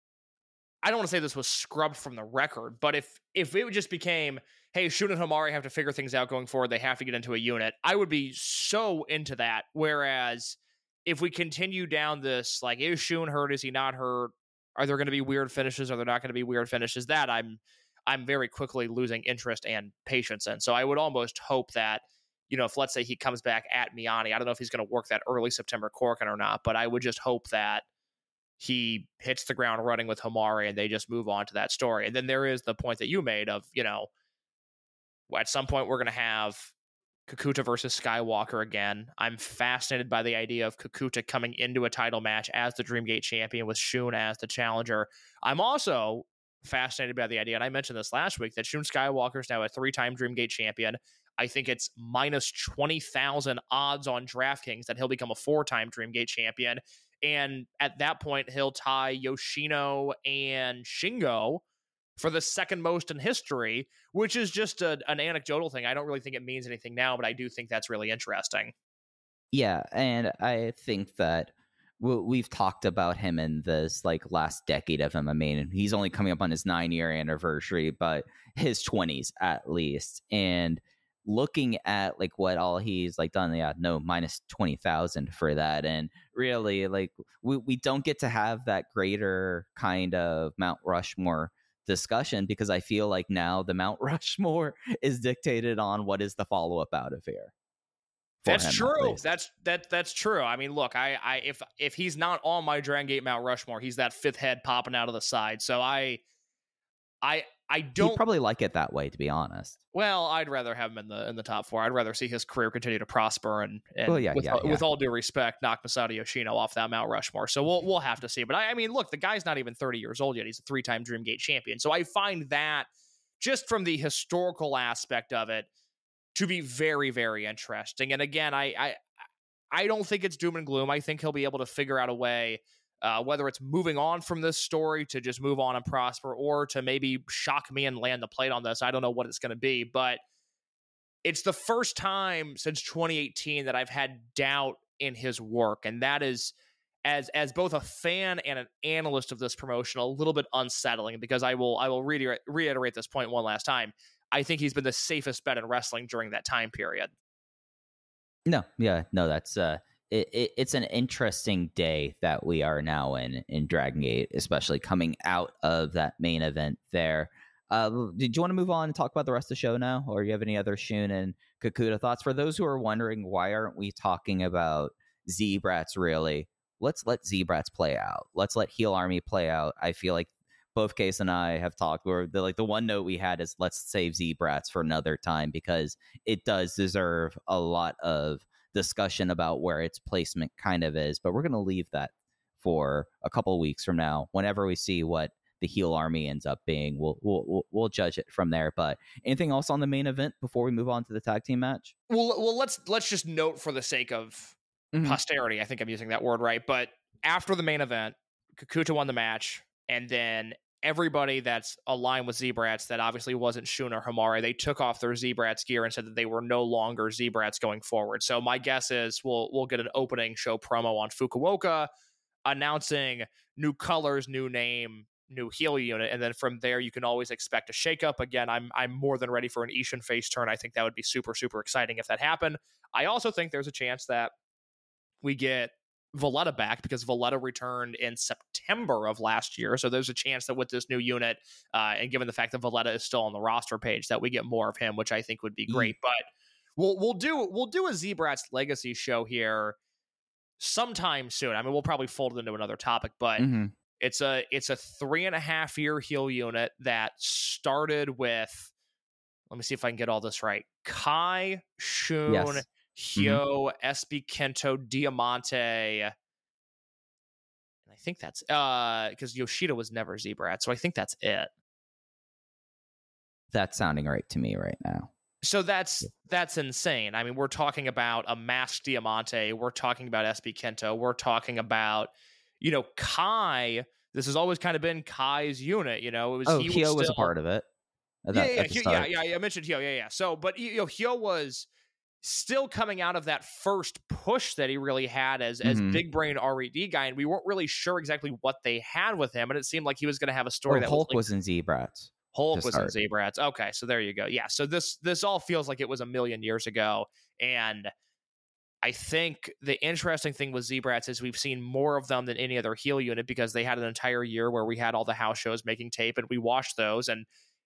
I don't want to say this was scrubbed from the record, but if it just became, hey, Shun and Hamare have to figure things out going forward, they have to get into a unit, I would be so into that. Whereas if we continue down this, like, is Shun hurt? Is he not hurt? Are there going to be weird finishes? Are there not going to be weird finishes? That I'm very quickly losing interest and patience in. So I would almost hope that, if let's say he comes back at Miyani, I don't know if he's going to work that early September Korakuen or not, but I would just hope that he hits the ground running with Homare and they just move on to that story. And then there is the point that you made of, at some point we're going to have Kakuta versus Skywalker again. I'm fascinated by the idea of Kakuta coming into a title match as the Dreamgate champion with Shun as the challenger. I'm also fascinated by the idea, and I mentioned this last week, that Shun Skywalker is now a 3-time Dreamgate champion. I think it's minus 20,000 odds on DraftKings that he'll become a 4-time Dreamgate champion. And at that point, he'll tie Yoshino and Shingo for the second most in history, which is just an anecdotal thing. I don't really think it means anything now, but I do think that's really interesting. Yeah, and I think that we've talked about him in this last decade of MMA, and he's only coming up on his 9-year anniversary, but his 20s at least. And looking at what all he's done, minus 20,000 for that. And really, we don't get to have that greater kind of Mount Rushmore discussion, because I feel like now the Mount Rushmore is dictated on what is the follow-up out of here. That's true. That's true. I mean, look, if he's not on my Dragon Gate Mount Rushmore, he's that fifth head popping out of the side. So I don't. He'd probably like it that way, to be honest. Well, I'd rather have him in the top 4. I'd rather see his career continue to prosper and with all due respect, knock Masato Yoshino off that Mount Rushmore. So we'll have to see. But I mean, look, the guy's not even 30 years old yet. He's a 3-time Dreamgate champion. So I find that, just from the historical aspect of it, to be very, very interesting. And again, I don't think it's doom and gloom. I think he'll be able to figure out a way, whether it's moving on from this story to just move on and prosper, or to maybe shock me and land the plate on this. I don't know what it's going to be, but it's the first time since 2018 that I've had doubt in his work. And that is, as both a fan and an analyst of this promotion, a little bit unsettling, because I will reiterate this point one last time. I think he's been the safest bet in wrestling during that time period. No, that's it's an interesting day that we are now in Dragon Gate, especially coming out of that main event there. Did you want to move on and talk about the rest of the show now, or do you have any other Shun and Kakuta thoughts? For those who are wondering, why aren't we talking about Z-Brats really? Let's let Z-Brats play out. Let's let Heel Army play out. I feel like both Case and I have talked where the one note we had is, let's save Z-Brats for another time, because it does deserve a lot of discussion about where its placement kind of is. But we're going to leave that for a couple of weeks from now. Whenever we see what the Heel Army ends up being, we'll judge it from there. But anything else on the main event before we move on to the tag team match? Well, let's just note, for the sake of posterity, I think I'm using that word right, but after the main event, Kakuta won the match, and then everybody that's aligned with Z-Brats that obviously wasn't Shun or Homare, they took off their Z-Brats gear and said that they were no longer Z-Brats going forward. So my guess is we'll get an opening show promo on Fukuoka announcing new colors, new name, new heel unit, and then from there you can always expect a shakeup. Again, I'm more than ready for an Ishin face turn. I think that would be super, super exciting if that happened. I also think there's a chance that we get Valletta back, because Valletta returned in September of last year. So there's a chance that with this new unit, and given the fact that Valletta is still on the roster page, that we get more of him, which I think would be great. But we'll do a Z-Brats legacy show here sometime soon. I mean, we'll probably fold it into another topic, but it's a 3.5 year heel unit that started with, let me see if I can get all this right, Kai, Shun, yes. Hyo, SB Kento, Diamante, and I think that's because Yoshida was never Z-Brat, so I think that's it. That's sounding right to me right now. So that's insane. I mean, we're talking about a masked Diamante, we're talking about SB Kento, we're talking about, Kai. This has always kind of been Kai's unit. It was Hyo was a part of it. I mentioned Hyo. Yeah. So, but Hyo was still coming out of that first push that he really had as big brain RED guy, and we weren't really sure exactly what they had with him, and it seemed like he was going to have a story that Hulk was in Z-Brats. Hulk was in Z-Brats. Okay, so there you go. Yeah, so this all feels like it was a million years ago, and I think the interesting thing with Z-Brats is we've seen more of them than any other heel unit, because they had an entire year where we had all the house shows making tape, and we watched those, and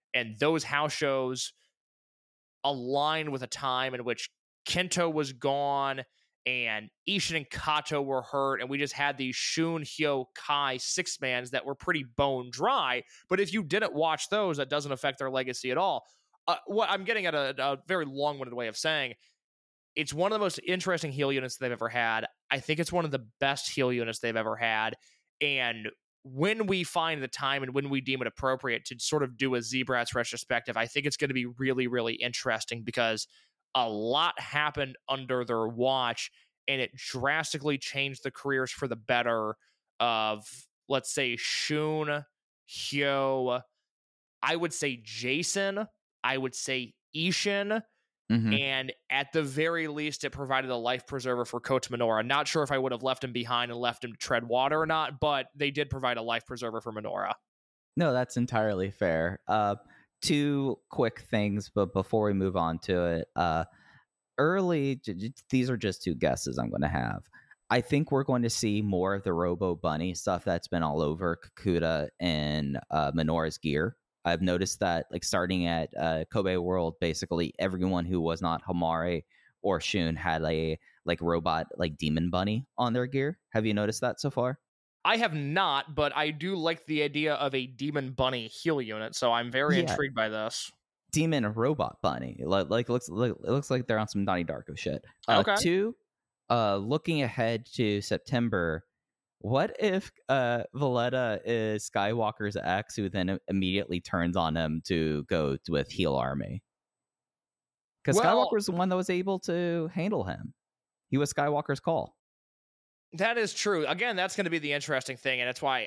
And those house shows aligned with a time in which Kento was gone and Ishin and Kato were hurt, and we just had these Shun, Hyo, Kai six-mans that were pretty bone dry. But if you didn't watch those, that doesn't affect their legacy at all. What I'm getting at a very long-winded way of saying, it's one of the most interesting heel units they've ever had. I think it's one of the best heel units they've ever had. And when we find the time and when we deem it appropriate to sort of do a Z-Brats retrospective, I think it's going to be really, really interesting because a lot happened under their watch, and it drastically changed the careers for the better of, let's say, Shun, Hyo, I would say Jason, I would say Ishin, and at the very least, it provided a life preserver for Kota Minoura. Not sure if I would have left him behind and left him to tread water or not, but they did provide a life preserver for Minoura. No, that's entirely fair. Two quick things, but before we move on to it, these are just two guesses I'm going to have. I think we're going to see more of the Robo Bunny stuff that's been all over Kakuta and Minoura's gear. I've noticed that, like, starting at Kobe World, basically everyone who was not Hamare or Shun had a robot demon bunny on their gear. Have you noticed that so far? I have not, but I do like the idea of a demon bunny heel unit, so I'm very intrigued by this. Demon robot bunny, it looks like they're on some Donnie Darko shit. Okay. Two, looking ahead to September, what if Valletta is Skywalker's ex, who then immediately turns on him to go with Heel Army? Because Skywalker's the one that was able to handle him. He was Skywalker's call. That is true. Again, that's going to be the interesting thing, and that's why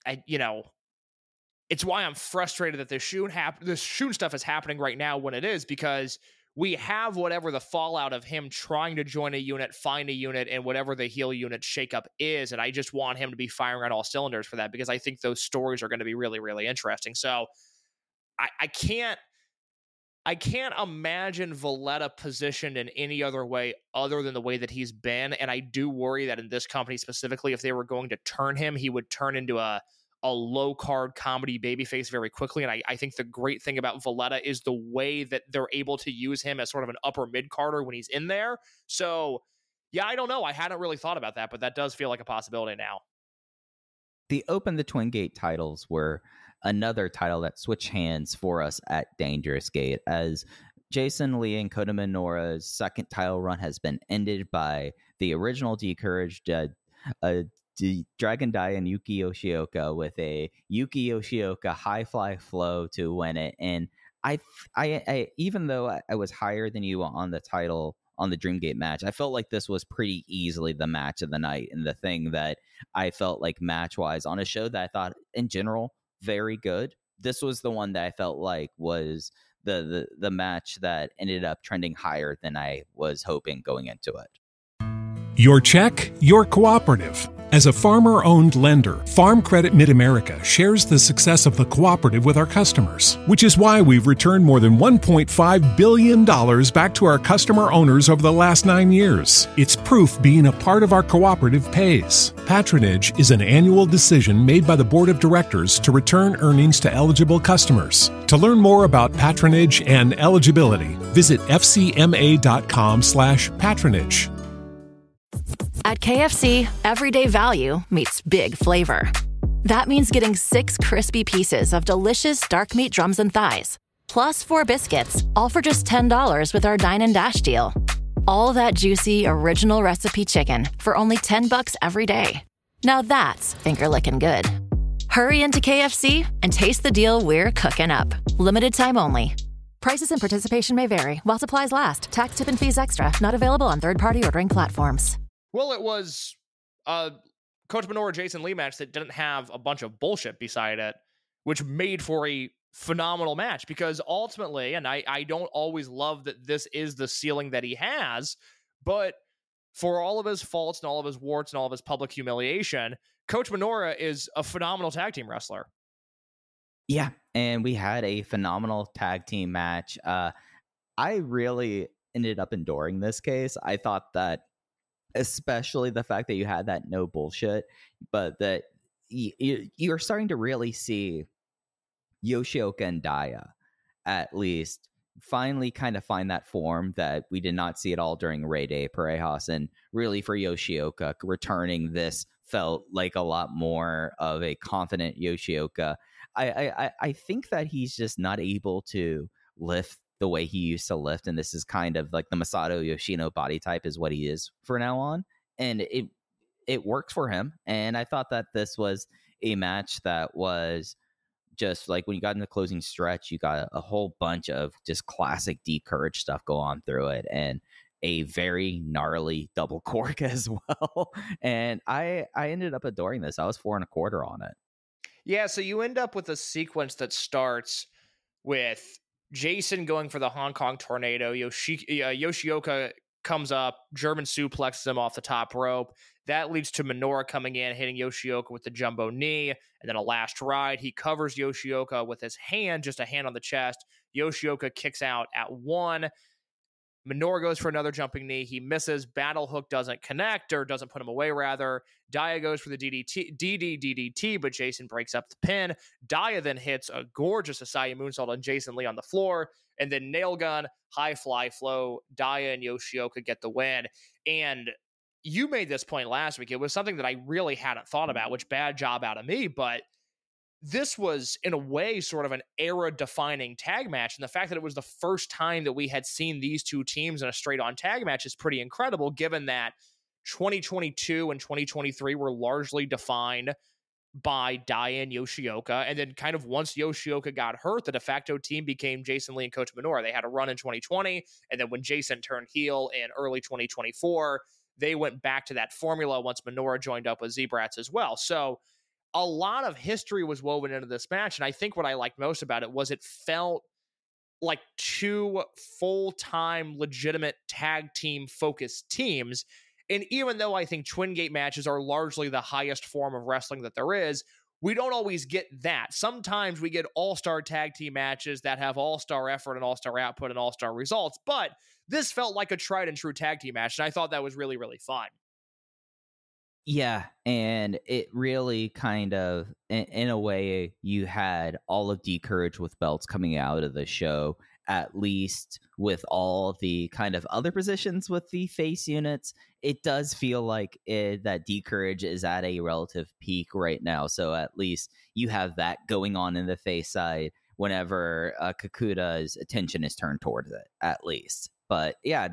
it's why I'm frustrated that this Shun stuff is happening right now when it is, because we have whatever the fallout of him trying to join a unit, find a unit, and whatever the heel unit shakeup is, and I just want him to be firing on all cylinders for that, because I think those stories are going to be really, really interesting. So I can't imagine Valletta positioned in any other way other than the way that he's been, and I do worry that in this company specifically, if they were going to turn him, he would turn into a low-card comedy babyface very quickly, and I think the great thing about Valletta is the way that they're able to use him as sort of an upper mid-carder when he's in there. So, yeah, I don't know. I hadn't really thought about that, but that does feel like a possibility now. The Open the Twin Gate titles were another title that switched hands for us at Dangerous Gate, as Jason Lee and Kota Minoura's second title run has been ended by the original D'Courage, Dragon Dai and Yuki Yoshioka, with a Yuki Yoshioka high fly flow to win it. And I even though I was higher than you on the title on the Dreamgate match, I felt like this was pretty easily the match of the night, and the thing that I felt like match wise on a show that I thought in general very good, this was the one that I felt like was the match that ended up trending higher than I was hoping going into it. Your check, your cooperative. As a farmer-owned lender, Farm Credit Mid-America shares the success of the cooperative with our customers, which is why we've returned more than $1.5 billion back to our customer owners over the last 9 years. It's proof being a part of our cooperative pays. Patronage is an annual decision made by the Board of Directors to return earnings to eligible customers. To learn more about patronage and eligibility, visit fcma.com/patronage. At KFC, everyday value meets big flavor. That means getting 6 crispy pieces of delicious dark meat drums and thighs, plus 4 biscuits, all for just $10 with our Dine and Dash deal. All that juicy, original recipe chicken for only $10 every day. Now that's finger-licking good. Hurry into KFC and taste the deal we're cooking up. Limited time only. Prices and participation may vary while supplies last. Tax, tip, and fees extra. Not available on third-party ordering platforms. Well, it was a Kota Minoura Jason Lee match that didn't have a bunch of bullshit beside it, which made for a phenomenal match, because ultimately, and I don't always love that this is the ceiling that he has, but for all of his faults and all of his warts and all of his public humiliation, Kota Minoura is a phenomenal tag team wrestler. Yeah, and we had a phenomenal tag team match. I really ended up enduring this case. I thought that, especially the fact that you had that no bullshit, but that you're starting to really see Yoshioka and Daya at least finally kind of find that form that we did not see at all during Rey de Parejas. And really for Yoshioka, returning this felt like a lot more of a confident Yoshioka. I think that he's just not able to lift the way he used to lift, and this is kind of like the Masato Yoshino body type is what he is for now on, and it works for him. And I thought that this was a match that was just like when you got in the closing stretch, you got a whole bunch of just classic D-Courage stuff go on through it, and a very gnarly double cork as well. And I ended up adoring this. I was 4 1/4 on it. Yeah, so you end up with a sequence that starts with Jason going for the Hong Kong tornado. Yoshioka comes up, German suplexes him off the top rope. That leads to Minoura coming in, hitting Yoshioka with the jumbo knee, and then a last ride. He covers Yoshioka with his hand, just a hand on the chest. Yoshioka kicks out at 1. Minoura goes for another jumping knee. He misses. Battle hook doesn't connect, or doesn't put him away, rather. Daya goes for the DDT, but Jason breaks up the pin. Daya then hits a gorgeous Asai moonsault on Jason Lee on the floor, and then nail gun, high fly flow. Daya and Yoshioka get the win. And you made this point last week. It was something that I really hadn't thought about, which bad job out of me, but this was, in a way, sort of an era-defining tag match, and the fact that it was the first time that we had seen these two teams in a straight-on tag match is pretty incredible, given that 2022 and 2023 were largely defined by Daya and Yoshioka, and then kind of once Yoshioka got hurt, the de facto team became Jason Lee and Kota Minoura. They had a run in 2020, and then when Jason turned heel in early 2024, they went back to that formula once Minoura joined up with Z-Brats as well. So a lot of history was woven into this match, and I think what I liked most about it was it felt like two full-time, legitimate tag team-focused teams. And even though I think Twin Gate matches are largely the highest form of wrestling that there is, we don't always get that. Sometimes we get all-star tag team matches that have all-star effort and all-star output and all-star results, but this felt like a tried-and-true tag team match, and I thought that was really, really fun. Yeah, and it really kind of, in a way, you had all of D-Courage with belts coming out of the show, at least with all the kind of other positions with the face units. It does feel like that D-Courage is at a relative peak right now, so at least you have that going on in the face side whenever Kakuta's attention is turned towards it, at least. But yeah,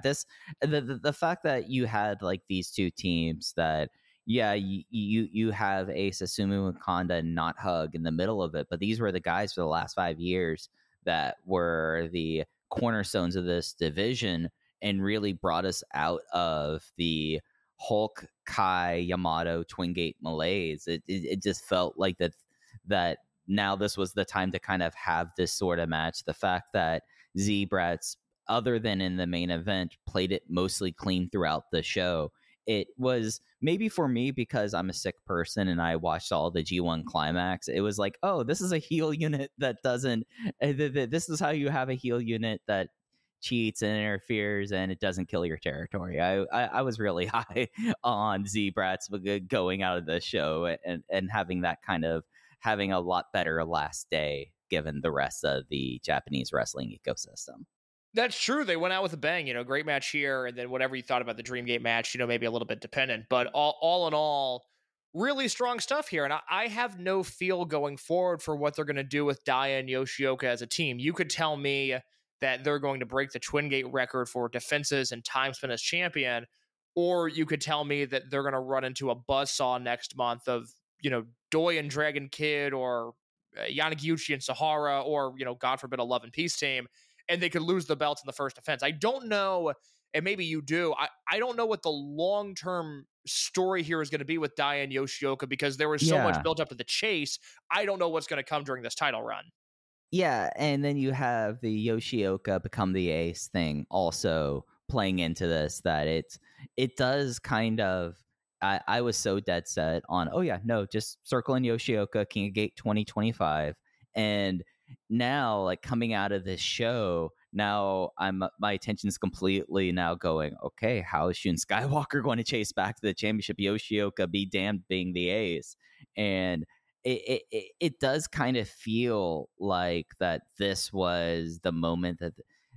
the fact that you had like these two teams that, yeah, you have a Susumu and Kanda not hug in the middle of it, but these were the guys for the last 5 years that were the cornerstones of this division and really brought us out of the Hulk, Kai, Yamato, Twin Gate malaise. It just felt like that now this was the time to kind of have this sort of match. The fact that Z-Brats, other than in the main event, played it mostly clean throughout the show. It was maybe for me because I'm a sick person and I watched all the G1 Climax. It was like, oh, this is a heel unit that doesn't. This is how you have a heel unit that cheats and interferes and it doesn't kill your territory. I was really high on Z-Brats going out of the show and having that kind of having a lot better last day given the rest of the Japanese wrestling ecosystem. That's true. They went out with a bang, great match here. And then whatever you thought about the Dreamgate match, maybe a little bit dependent, but all in all, really strong stuff here. And I have no feel going forward for what they're going to do with Daya and Yoshioka as a team. You could tell me that they're going to break the Twin Gate record for defenses and time spent as champion, or you could tell me that they're going to run into a buzzsaw next month of, Doi and Dragon Kid or Yanagiuchi and Sahara, or, God forbid, a Love and Peace team, and they could lose the belts in the first defense. I don't know, and maybe you do, I don't know what the long-term story here is going to be with Daya and Yoshioka, because there was so much built up to the chase. I don't know what's going to come during this title run. Yeah, and then you have the Yoshioka become the ace thing also playing into this, that it does kind of, I was so dead set on, just circling Yoshioka, King of Gate 2025, and now, like, coming out of this show, now my attention's completely now going, okay, how is Shun Skywalker going to chase back to the championship? Yoshioka be damned being the ace. And it does kind of feel like that this was the moment that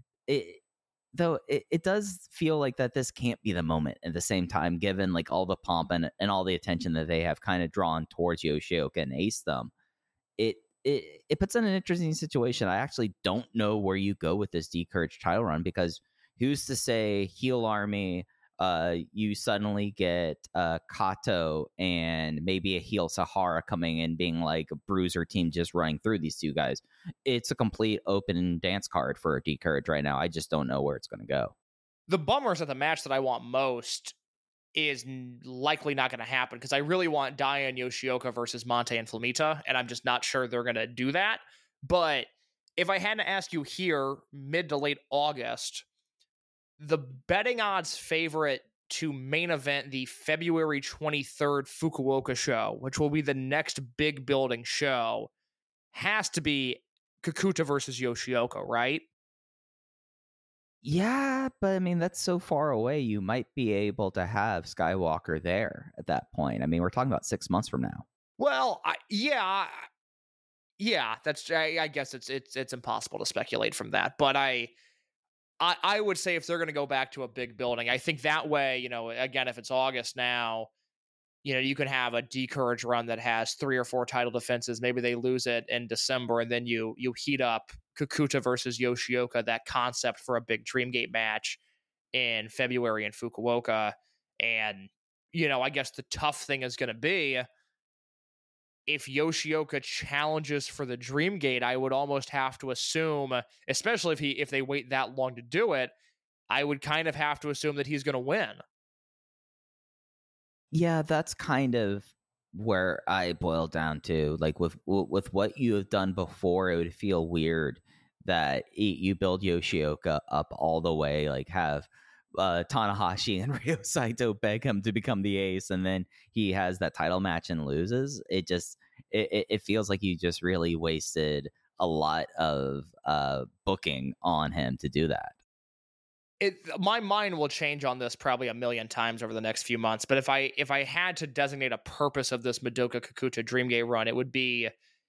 it does feel like that this can't be the moment at the same time, given like all the pomp and all the attention that they have kind of drawn towards Yoshioka and Ace Thumb. It puts in an interesting situation. I actually don't know where you go with this D'Courage title run, because who's to say heel army, you suddenly get Kato and maybe a heel Sahara coming in being like a bruiser team just running through these two guys. It's a complete open dance card for D'Courage right now. I just don't know where it's going to go. The bummer is that the match that I want most is likely not going to happen, because I really want Daya and Yoshioka versus Monte and Flamita, and I'm just not sure they're going to do that. But if I had to ask you here, mid to late August, the betting odds favorite to main event the February 23rd Fukuoka show, which will be the next big building show, has to be Kakuta versus Yoshioka, right? Yeah, but I mean, that's so far away. You might be able to have Skywalker there at that point. I mean, we're talking about 6 months from now. Well, yeah, that's. I guess it's impossible to speculate from that. But I would say if they're going to go back to a big building, I think that way, again, if it's August now, you can have a D'Courage run that has 3 or 4 title defenses. Maybe they lose it in December, and then you heat up Kakuta versus Yoshioka, that concept for a big Dreamgate match in February in Fukuoka. And, I guess the tough thing is going to be, if Yoshioka challenges for the Dreamgate, I would almost have to assume, especially if they wait that long to do it, I would kind of have to assume that he's going to win. Yeah, that's kind of where I boil down to. Like with what you have done before, it would feel weird that you build Yoshioka up all the way, like have Tanahashi and Ryo Saito beg him to become the ace, and then he has that title match and loses. It feels like you just really wasted a lot of booking on him to do that. My mind will change on this probably a million times over the next few months, but if I had to designate a purpose of this Madoka Kakuta Dreamgate run, it would be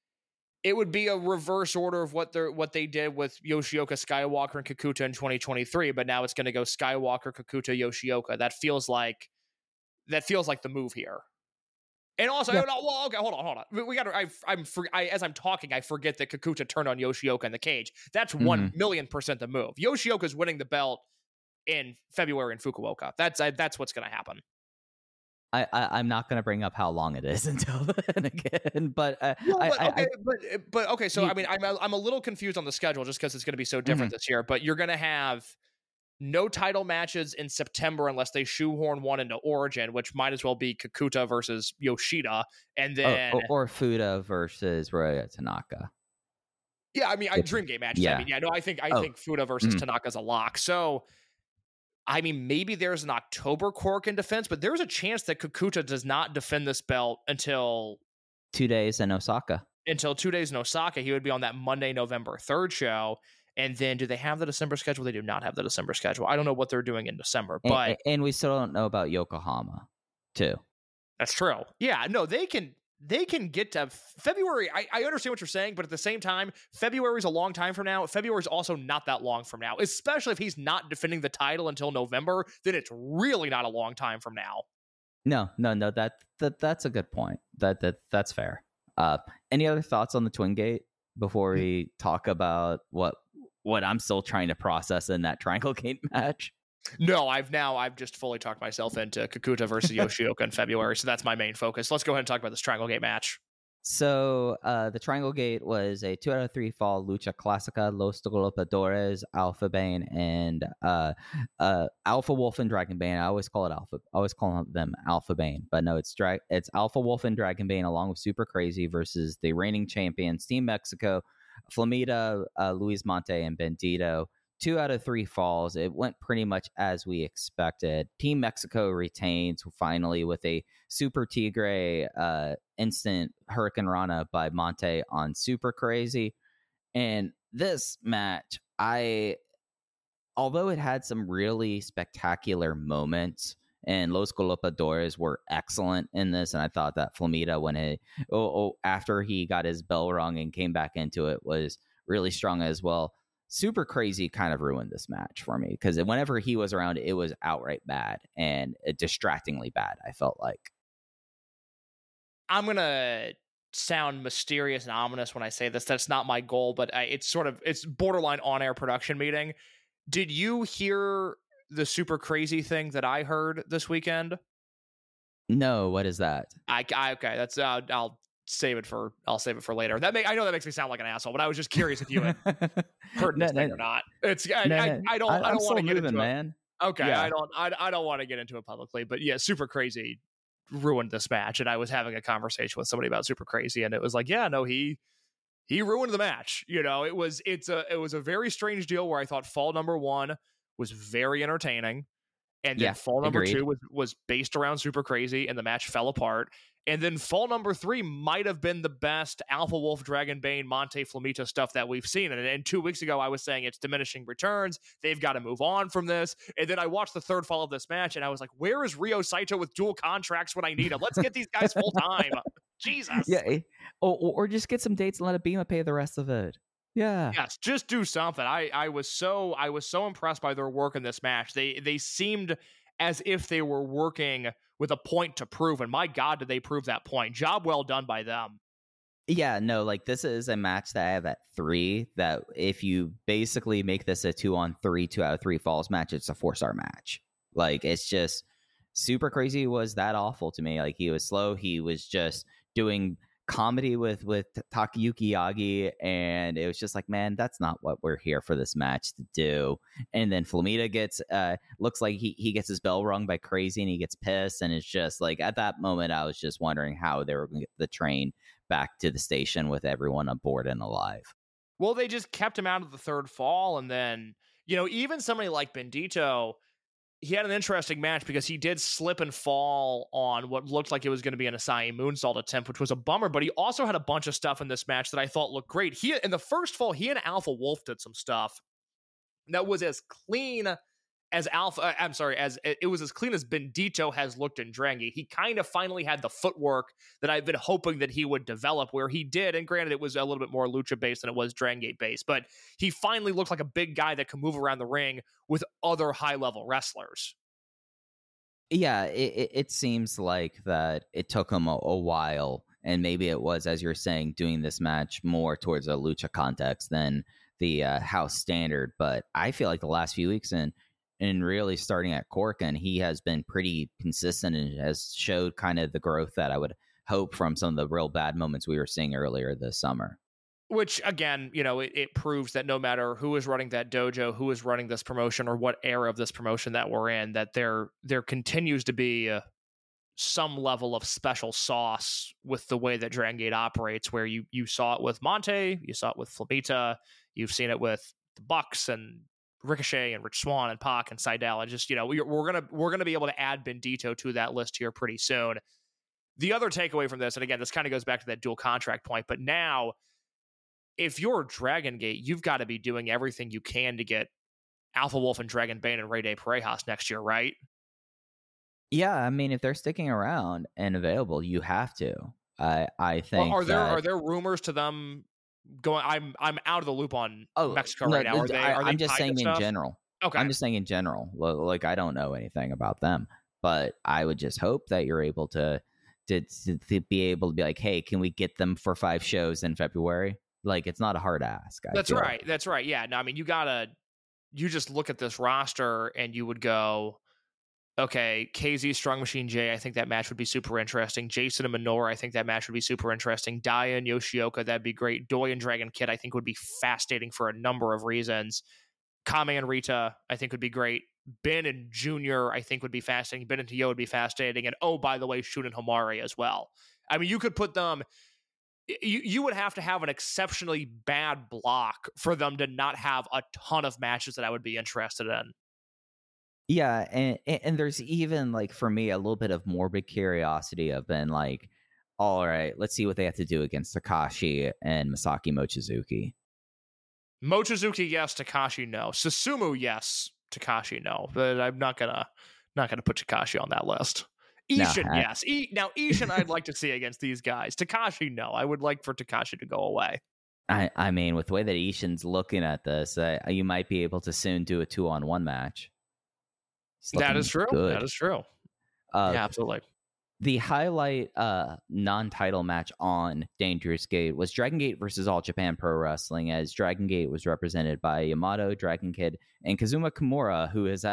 a reverse order of what they did with Yoshioka, Skywalker, and Kakuta in 2023, but now it's going to go Skywalker, Kakuta, Yoshioka. That feels like the move here. And also, okay, hold on. We got to. As I'm talking, I forget that Kakuta turned on Yoshioka in the cage. That's 1,000,000% the move. Yoshioka's winning the belt in February in Fukuoka. That's what's going to happen. I'm not going to bring up how long it is until then again, but okay. So I'm a little confused on the schedule just because it's going to be so different this year. But you're going to have no title matches in September unless they shoehorn one into Origin, which might as well be Kakuta versus Yoshida, and then or Fuda versus Ryoya Tanaka. Yeah, I mean, Dreamgate matches. Yeah. I think Fuda versus Tanaka is a lock. So, I mean, maybe there's an October Cork in defense, but there's a chance that Kakuta does not defend this belt until 2 days in Osaka. Until 2 days in Osaka, he would be on that Monday, November 3rd show. And then do they have the December schedule? They do not have the December schedule. I don't know what they're doing in December, but and we still don't know about Yokohama too. That's true. Yeah, no, they can get to February. I understand what you're saying, but at the same time, February is a long time from now. February is also not that long from now, especially if he's not defending the title until November, then it's really not a long time from now. No, that's a good point. That's fair. Any other thoughts on the Twin Gate before we talk about what I'm still trying to process in that Triangle Gate match? No, I've just fully talked myself into Kakuta versus Yoshioka in February, so that's my main focus. Let's go ahead and talk about this Triangle Gate match. So the Triangle Gate was a 2 out of 3 fall lucha clásica. Los Golpeadores, Alpha Bane, and Alpha Wolf and Dragon Bane. I always call them Alpha Bane, but no, it's Alpha Wolf and Dragon Bane along with Super Crazy versus the reigning champions Team Mexico, Flamita, Luis Monte, and Bandito. 2 out of 3 falls. It went pretty much as we expected. Team Mexico retains finally with a Super Tigre instant Hurricane Rana by Monte on Super Crazy. And this match, although it had some really spectacular moments and Los Golpeadores were excellent in this. And I thought that Flamita, when after he got his bell rung and came back into it, was really strong as well. Super Crazy kind of ruined this match for me because whenever he was around, it was outright bad and distractingly bad, I felt like. I'm going to sound mysterious and ominous when I say this. That's not my goal, but it's borderline on-air production meeting. Did you hear the Super Crazy thing that I heard this weekend? No, what is that? Okay, that's I'll save it for later. I know that makes me sound like an asshole, but I was just curious if you had heard this thing or not. I don't want to get into it, man. Okay, yeah. I don't want to get into it publicly, but yeah, Super Crazy ruined this match, and I was having a conversation with somebody about Super Crazy, and it was like, yeah, no, he ruined the match. You know, it was a very strange deal where I thought fall number 1 was very entertaining, and then fall number 2 was based around Super Crazy, and the match fell apart. And then fall number 3 might have been the best Alpha Wolf, Dragon Bane, Monte Flamita stuff that we've seen. And 2 weeks ago, I was saying it's diminishing returns. They've got to move on from this. And then I watched the third fall of this match, and I was like, where is Ryo Saito with dual contracts when I need him? Let's get these guys full time. Jesus. Yeah. Or just get some dates and let Abima pay the rest of it. Yeah. Yes, just do something. I was so impressed by their work in this match. They seemed as if they were working with a point to prove, and my God, did they prove that point. Job well done by them. Yeah, no, like this is a match that I have at 3, that if you basically make this a 2-on-3, 2 out of 3 falls match, it's a 4-star match. Like, it's just Super Crazy was that awful to me. Like, he was slow. He was just doing comedy with Takayuki Yagi, and it was just like, man, that's not what we're here for this match to do. And then Flamita gets looks like he gets his bell rung by Crazy, and he gets pissed, and it's just like, at that moment I was just wondering how they were going to get the train back to the station with everyone aboard and alive. Well, they just kept him out of the third fall, and then, you know, even somebody like Bendito, he had an interesting match because he did slip and fall on what looked like it was going to be an Asai moonsault attempt, which was a bummer, but he also had a bunch of stuff in this match that I thought looked great. In the first fall, he and Alpha Wolf did some stuff that was as clean as it was as clean as Bendito has looked in Drangi. He kind of finally had the footwork that I've been hoping that he would develop, where he did, and granted it was a little bit more lucha based than it was Drangi based, but he finally looked like a big guy that can move around the ring with other high level wrestlers. Yeah, it seems like that it took him a while, and maybe it was, as you're saying, doing this match more towards a lucha context than the house standard, but I feel like the last few weeks and really starting at Korakuen, he has been pretty consistent and has showed kind of the growth that I would hope from some of the real bad moments we were seeing earlier this summer. Which, again, you know, it proves that no matter who is running that dojo, who is running this promotion, or what era of this promotion that we're in, that there continues to be some level of special sauce with the way that Dragon Gate operates, where you saw it with Monte, you saw it with Flamita, you've seen it with the Bucks and Ricochet and Rich Swann and Pac and Seidel, and just, you know, we're gonna be able to add Bendito to that list here pretty soon. The other takeaway from this, and again, this kind of goes back to that dual contract point, but now, if you're Dragon Gate, you've got to be doing everything you can to get Alpha Wolf and Dragon Bane and Rey de Parejas next year, right? Yeah, I mean, if they're sticking around and available, you have to. I think. Well, are there rumors to them going? I'm out of the loop on Mexico right now. Are they I'm just saying in general. Okay. I'm just saying in general. Like, I don't know anything about them, but I would just hope that you're able to be able to be like, hey, can we get them for 5 shows in February? Like, it's not a hard ask. That's right. That's right. Yeah. No, I mean, you just look at this roster and you would go, okay, KZ, Strong Machine J, I think that match would be super interesting. Jason and Minoru, I think that match would be super interesting. Daya and Yoshioka, that'd be great. Doi and Dragon Kid, I think would be fascinating for a number of reasons. Kame and Rita, I think would be great. Ben and Junior, I think would be fascinating. Ben and Tio would be fascinating. And oh, by the way, Shun and Homare as well. I mean, you could put them... You would have to have an exceptionally bad block for them to not have a ton of matches that I would be interested in. Yeah, and there's even, like, for me, a little bit of morbid curiosity of been like, all right, let's see what they have to do against Takashi and Masaki Mochizuki. Mochizuki, yes. Takashi, no. Susumu, yes. Takashi, no. But I'm not gonna Not going to put Takashi on that list. No, Ishin, yes. Now, Ishin, I'd like to see against these guys. Takashi, no. I would like for Takashi to go away. I mean, with the way that Ishin's looking at this, you might be able to soon do a 2-on-1 match. That is true. Good. That is true. Yeah, absolutely. The highlight non-title match on Dangerous Gate was Dragon Gate versus All Japan Pro Wrestling, as Dragon Gate was represented by Yamato, Dragon Kid, and Kazuma Kimura, who has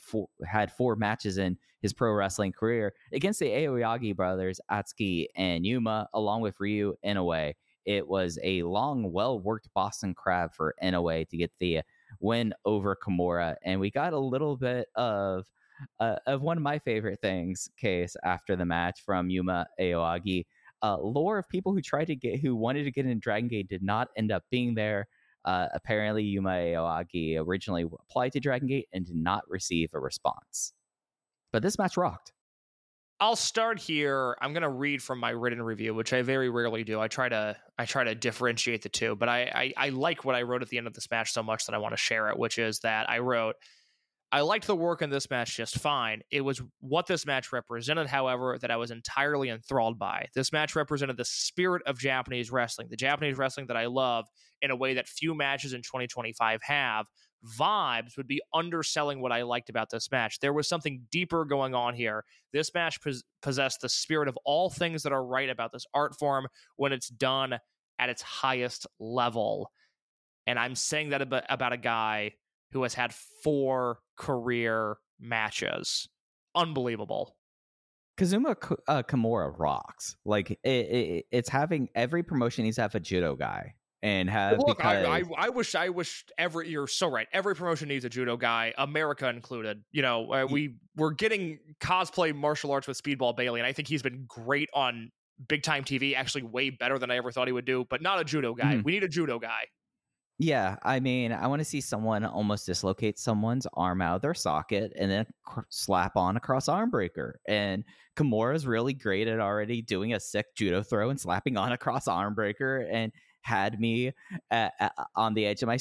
had four matches in his pro wrestling career, against the Aoyagi brothers, Atsuki and Yuma, along with Ryu Inoue. It was a long, well-worked Boston Crab for Inoue to get the win over Kimura, and we got a little bit of one of my favorite things, Case, after the match from Yuma Aoyagi. Lore of people who wanted to get in Dragon Gate did not end up being there. Apparently, Yuma Aoyagi originally applied to Dragon Gate and did not receive a response. But this match rocked. I'll start here. I'm going to read from my written review, which I very rarely do. I try to differentiate the two, but I like what I wrote at the end of this match so much that I want to share it, which is that I wrote, I liked the work in this match just fine. It was what this match represented, however, that I was entirely enthralled by. This match represented the spirit of Japanese wrestling, the Japanese wrestling that I love in a way that few matches in 2025 have. Vibes would be underselling what I liked about this match. There was something deeper going on here. This match possessed the spirit of all things that are right about this art form when it's done at its highest level. And I'm saying that about a guy who has had 4 career matches. Unbelievable. Kazuma Kimura rocks. Like, it's having every promotion needs to have a judo guy. And have look, because... I wish you're so right. Every promotion needs a judo guy, America included. You know, we're getting cosplay martial arts with Speedball Bailey, and I think he's been great on big time TV, actually way better than I ever thought he would do, but not a judo guy. We need a judo guy. Yeah, I mean, I want to see someone almost dislocate someone's arm out of their socket and then slap on a cross arm breaker. And Kimura's really great at already doing a sick judo throw and slapping on a cross arm breaker, and had me on the edge of my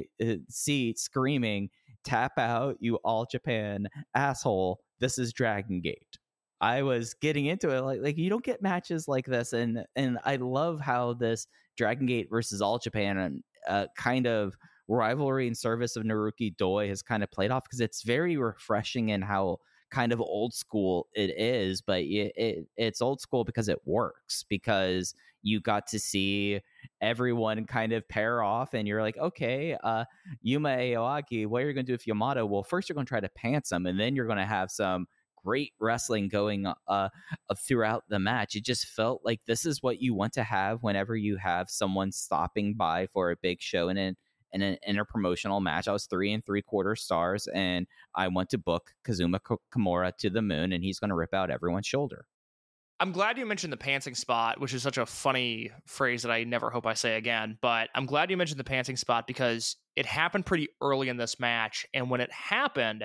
seat screaming, "Tap out, you All Japan asshole. This is Dragon Gate." I was getting into it like you don't get matches like this, and I love how this Dragon Gate versus All Japan kind of rivalry in service of Naruki Doi has kind of played off, because it's very refreshing in how kind of old school it is, but it's old school because it works, because you got to see everyone kind of pair off, and you're like, okay, Yuma Aoyagi, what are you going to do with Yamato? Well, first you're going to try to pants him, and then you're going to have some great wrestling going throughout the match. It just felt like this is what you want to have whenever you have someone stopping by for a big show in an interpromotional match. I was 3 3/4 stars, and I want to book Kazuma Kimura to the moon, and he's going to rip out everyone's shoulder. I'm glad you mentioned the pantsing spot, which is such a funny phrase that I never hope I say again, but I'm glad you mentioned the pantsing spot because it happened pretty early in this match, and when it happened,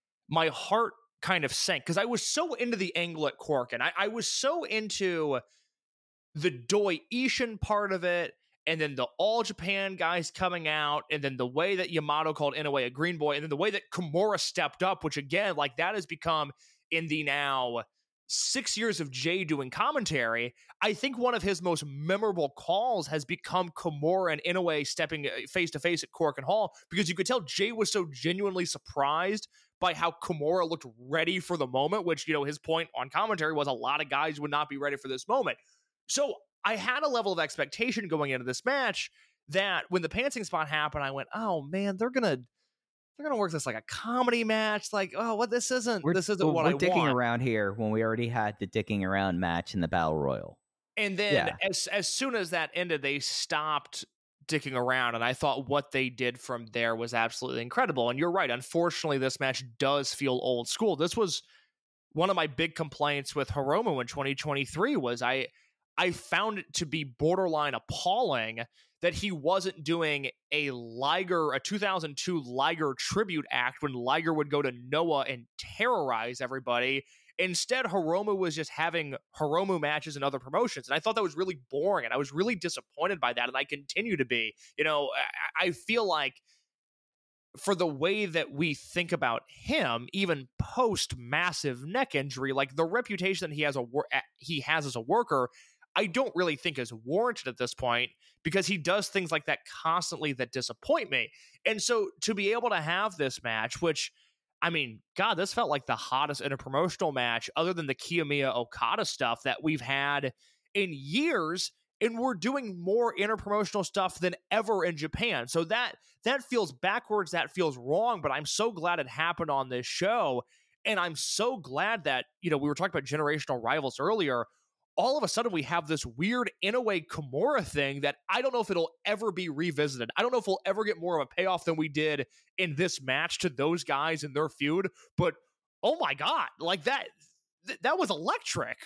my heart kind of sank, because I was so into the angle at Cork, and I was so into the Doi Ishin part of it, and then the All Japan guys coming out, and then the way that Yamato called Inoue a green boy, and then the way that Kimura stepped up, which again, like, that has become, in the now 6 years of Jay doing commentary, I think one of his most memorable calls has become Kimura and Inoue stepping face to face at Cork and Hall, because you could tell Jay was so genuinely surprised by how Kimura looked ready for the moment, which, you know, his point on commentary was a lot of guys would not be ready for this moment. So I had a level of expectation going into this match that when the pantsing spot happened, I went, oh man, they're gonna work this like a comedy match. Like, oh, what this isn't what I want. We're dicking around here when we already had the dicking around match in the Battle Royal. And then as soon as that ended, they stopped dicking around, and I thought what they did from there was absolutely incredible. And you're right, unfortunately, this match does feel old school. This was one of my big complaints with Hiromu in 2023 was I found it to be borderline appalling that he wasn't doing a 2002 Liger tribute act when Liger would go to Noah and terrorize everybody. Instead, Hiromu was just having Hiromu matches in other promotions. And I thought that was really boring, and I was really disappointed by that, and I continue to be. You know, I feel like for the way that we think about him, even post massive neck injury, like the reputation that he has as a worker, I don't really think is warranted at this point, because he does things like that constantly that disappoint me. And so to be able to have this match, which, I mean, God, this felt like the hottest interpromotional match other than the Kiyomiya Okada stuff that we've had in years. And we're doing more interpromotional stuff than ever in Japan. So that feels backwards, that feels wrong, but I'm so glad it happened on this show. And I'm so glad that, we were talking about generational rivals earlier. All of a sudden we have this weird Inoue Kimura thing that I don't know if it'll ever be revisited. I don't know if we'll ever get more of a payoff than we did in this match to those guys in their feud. But oh my God, like that was electric.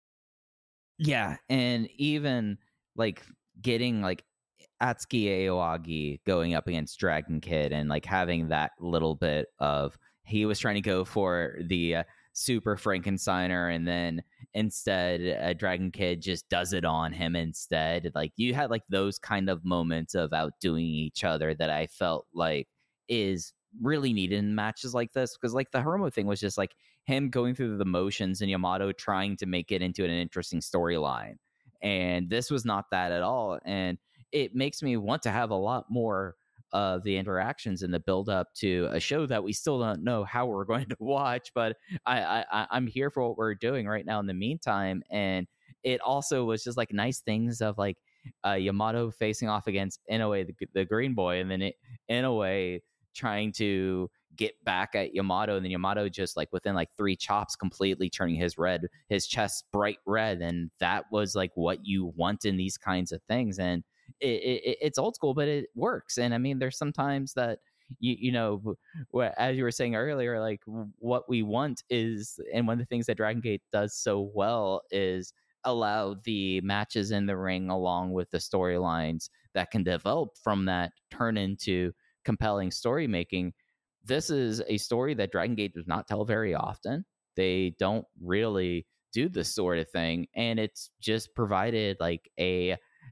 Yeah, and even like getting like Atsuki Aoyagi going up against Dragon Kid and like having that little bit of, he was trying to go for the Super Frankensteiner, and then instead Dragon Kid just does it on him instead. Like you had like those kind of moments of outdoing each other that I felt like is really needed in matches like this, because like the Hiromu thing was just like him going through the motions and Yamato trying to make it into an interesting storyline, and this was not that at all. And it makes me want to have a lot more of the interactions and the build up to a show that we still don't know how we're going to watch, but I'm here for what we're doing right now in the meantime. And it also was just like nice things of like Yamato facing off against Inoue, the Green Boy, and then Inoue trying to get back at Yamato, and then Yamato just like within like 3 chops completely turning his chest bright red. And that was like what you want in these kinds of things. And it's old school, but it works. And I mean, there's sometimes that you know, as you were saying earlier, like what we want is, and one of the things that Dragon Gate does so well is allow the matches in the ring along with the storylines that can develop from that turn into compelling story making. This is a story that Dragon Gate does not tell very often. They don't really do this sort of thing, and it's just provided like a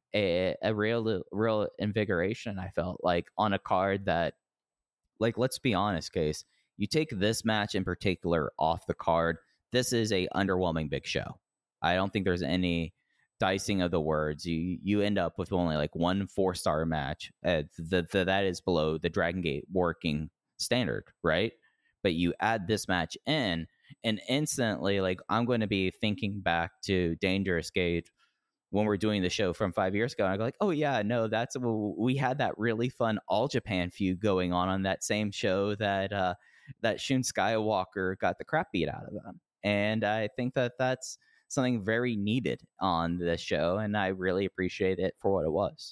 real invigoration, I felt like, on a card that, like, let's be honest, Case, you take this match in particular off the card, this is a underwhelming big show. I don't think there's any dicing of the words. You end up with only like 1 4-star match that is below the Dragon Gate working standard, right? But you add this match in, and instantly, like, I'm going to be thinking back to Dangerous Gate when we're doing the show from 5 years ago, and I go like, oh yeah, no, we had that really fun All Japan feud going on that same show that Shun Skywalker got the crap beat out of him. And I think that that's something very needed on this show, and I really appreciate it for what it was.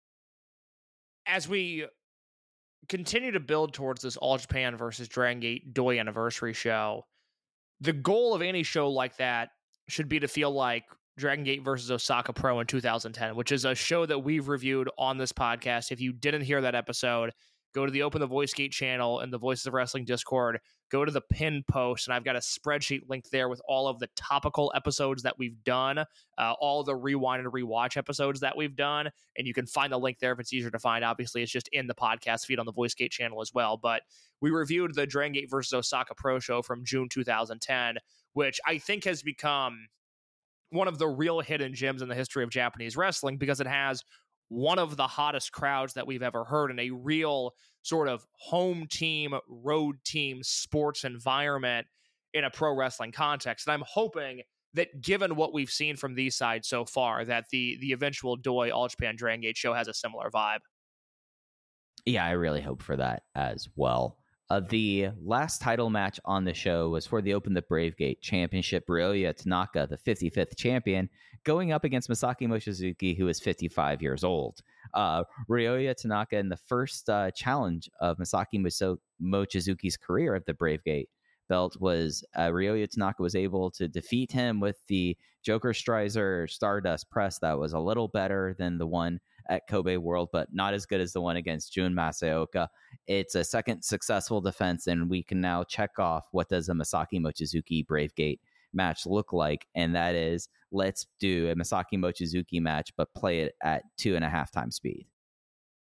As we continue to build towards this All Japan versus Dragon Gate Doi anniversary show, the goal of any show like that should be to feel like Dragon Gate versus Osaka Pro in 2010, which is a show that we've reviewed on this podcast. If you didn't hear that episode, go to the Open the Voice Gate channel and the Voices of Wrestling Discord, go to the pin post, and I've got a spreadsheet link there with all of the topical episodes that we've done, all the rewind and rewatch episodes that we've done, and you can find the link there if it's easier to find. Obviously, it's just in the podcast feed on the Voice Gate channel as well, but we reviewed the Dragon Gate versus Osaka Pro show from June 2010, which I think has become one of the real hidden gems in the history of Japanese wrestling, because it has one of the hottest crowds that we've ever heard in a real sort of home team, road team sports environment in a pro wrestling context. And I'm hoping that, given what we've seen from these sides so far, that the eventual Doi All Japan Dragon Gate show has a similar vibe. Yeah, I really hope for that as well. The last title match on the show was for the Open the Brave Gate Championship. Ryoya Tanaka, the 55th champion, going up against Masaki Mochizuki, who is 55 years old. Ryoya Tanaka, in the first challenge of Masaki Mochizuki's career at the Brave Gate belt, was Ryoya Tanaka was able to defeat him with the Joker Strider Stardust press that was a little better than the one at Kobe World, but not as good as the one against Jun Masaoka. It's a second successful defense, and we can now check off what does a Masaki Mochizuki Brave Gate match look like, and that is, let's do a Masaki Mochizuki match, but play it at 2.5 times speed.